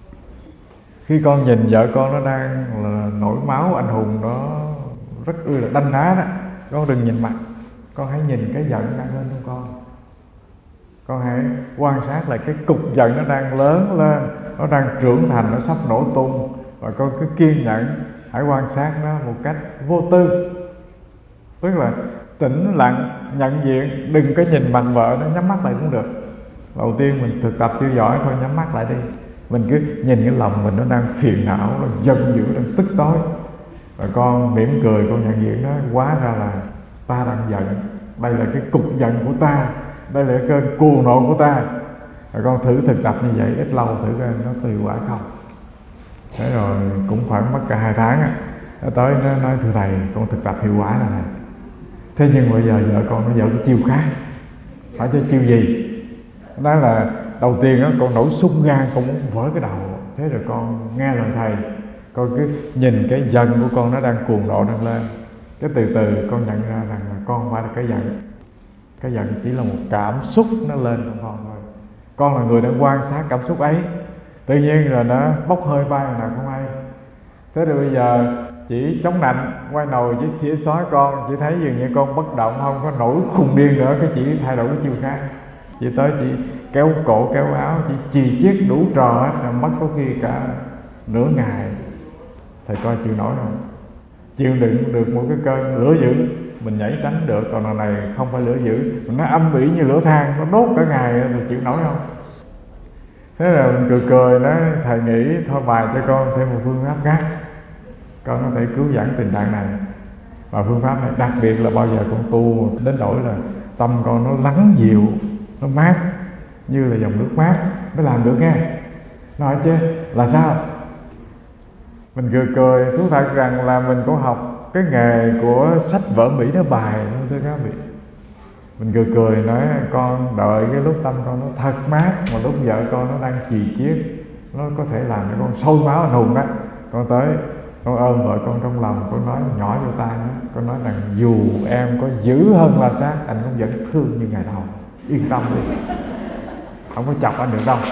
[SPEAKER 1] Khi con nhìn vợ con nó đang là nổi máu anh hùng, nó rất ư là đanh đá đó, con đừng nhìn mặt, con hãy nhìn cái giận đang lên trong con. Con hãy quan sát lại cái cục giận nó đang lớn lên, nó đang trưởng thành, nó sắp nổ tung. Và con cứ kiên nhẫn, hãy quan sát nó một cách vô tư. Tức là tĩnh lặng, nhận diện, đừng có nhìn mặt vợ nó, nhắm mắt lại cũng được. Đầu tiên mình thực tập chưa giỏi thôi, nhắm mắt lại đi. Mình cứ nhìn cái lòng mình nó đang phiền não, nó giận dữ, đang tức tối. Và con mỉm cười, con nhận diện nó, hóa ra là ta đang giận. Đây là cái cục giận của ta, đây là cái cơn cuồng nộ của ta. Và con thử thực tập như vậy, ít lâu thử coi nó có hiệu quả không. Thế rồi cũng khoảng mất cả hai tháng á. Nó tới nó nói thưa thầy, con thực tập hiệu quả này này. Thế nhưng bây giờ vợ con nó dở cái chiêu khác. Phải cho chiêu gì? Đó là đầu tiên á, con nổi xung gan, con muốn vỡ cái đầu. Thế rồi con nghe lời thầy, con cứ nhìn cái giận của con nó đang cuồng nộ đang lên. Cái từ từ con nhận ra rằng là con không phải là cái giận. Cái giận chỉ là một cảm xúc nó lên trong con thôi. Con là người đang quan sát cảm xúc ấy. Tự nhiên rồi nó bốc hơi bay nào không hay. Thế rồi bây giờ chỉ chống nạnh, quay nồi chỉ xỉa xói con, chỉ thấy dường như con bất động, không có nổi khùng điên nữa, cái chỉ thay đổi cái chiều khác. Chỉ tới chỉ kéo cổ kéo áo, chỉ chì chiết đủ trò hết, mất có khi cả nửa ngày. Thầy coi chịu nổi không? Chịu đựng được một cái cơn lửa dữ, mình nhảy tránh được, còn lần này không phải lửa dữ, nó âm ỉ như lửa than, nó đốt cả ngày thì chịu nổi không? Thế là mình cười cười nói thầy nghĩ thôi bài cho con thêm một phương pháp khác, con có thể cứu vãn tình trạng này. Và phương pháp này đặc biệt là bao giờ con tu đến nỗi là tâm con nó lắng dịu, nó mát như là dòng nước mát mới làm được nghe. Nói chứ là sao? Mình cười cười, thú thật rằng là mình có học cái nghề của sách vở Mỹ nó bài thôi thưa các vị. Mình cười cười nói con đợi cái lúc tâm con nó thật mát, mà lúc vợ con nó đang chì chiết, nó có thể làm cho con sôi máu anh hùng đó. Con tới, con ôm vợ con trong lòng, con nói nhỏ vô tai nó, con nói rằng dù em có dữ hơn La Sát, anh cũng vẫn thương như ngày đầu. Yên tâm đi, không có chọc anh được đâu.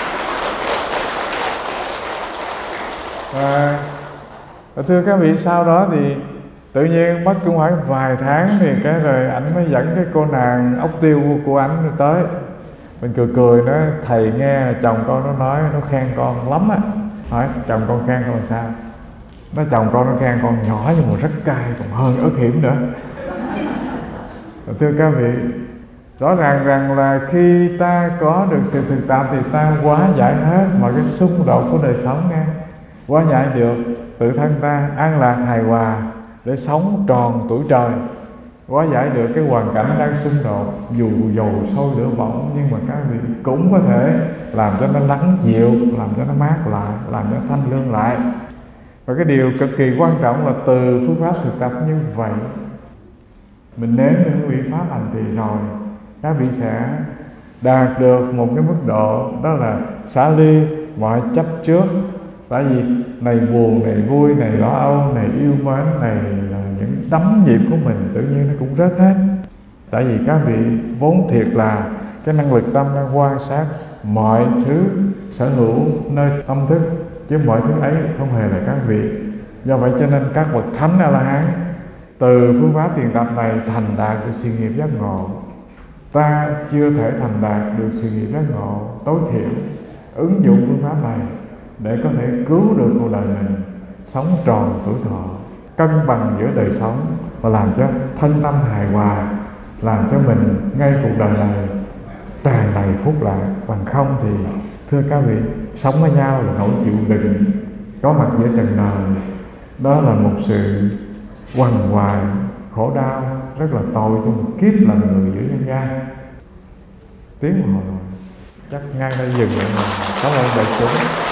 [SPEAKER 1] À, thưa các vị, sau đó thì tự nhiên mất cũng khoảng vài tháng thì cái rồi ảnh mới dẫn cái cô nàng ốc tiêu của ảnh tới. Mình cười cười nói thầy nghe chồng con nó nói, nó khen con lắm á. Hỏi chồng con khen con sao? Nói chồng con nó khen con nhỏ nhưng mà rất cay, còn hơn ớt hiểm nữa. Thưa các vị, rõ ràng rằng là khi ta có được sự thực tập thì ta hóa giải hết mọi cái xung đột của đời sống nghe. Hóa giải được tự thân ta an lạc hài hòa để sống tròn tuổi trời. Hóa giải được cái hoàn cảnh đang xung đột, dù dầu sôi lửa bỏng, nhưng mà các vị cũng có thể làm cho nó lắng dịu, làm cho nó mát lại, làm cho nó thanh lương lại. Và cái điều cực kỳ quan trọng là từ phương pháp thực tập như vậy, mình nếm những vị pháp hành trì rồi, các vị sẽ đạt được một cái mức độ đó là xả ly mọi chấp trước. Tại vì này buồn, này vui, này lo âu, này yêu mến, này là những đấm nhịp của mình tự nhiên nó cũng rớt hết. Tại vì các vị vốn thiệt là cái năng lực tâm đang quan sát mọi thứ sở hữu nơi tâm thức, chứ mọi thứ ấy không hề là các vị. Do vậy cho nên các bậc thánh A-la-hán từ phương pháp thiền tập này thành đạt được sự nghiệp giác ngộ. Ta chưa thể thành đạt được sự nghiệp giác ngộ tối thiểu, ứng dụng phương pháp này để có thể cứu được cuộc đời mình sống tròn tuổi thọ, cân bằng giữa đời sống và làm cho thân tâm hài hòa, làm cho mình ngay cuộc đời này tràn đầy phúc lạc. Bằng không thì thưa các vị, sống với nhau là nỗi chịu đựng, có mặt giữa trần đời, đó là một sự quằn quại khổ đau rất là tồi trong một kiếp làm người giữa nhân gian. Tiếng một hồi rồi chắc ngay đây dừng lại. Cảm ơn đại chúng.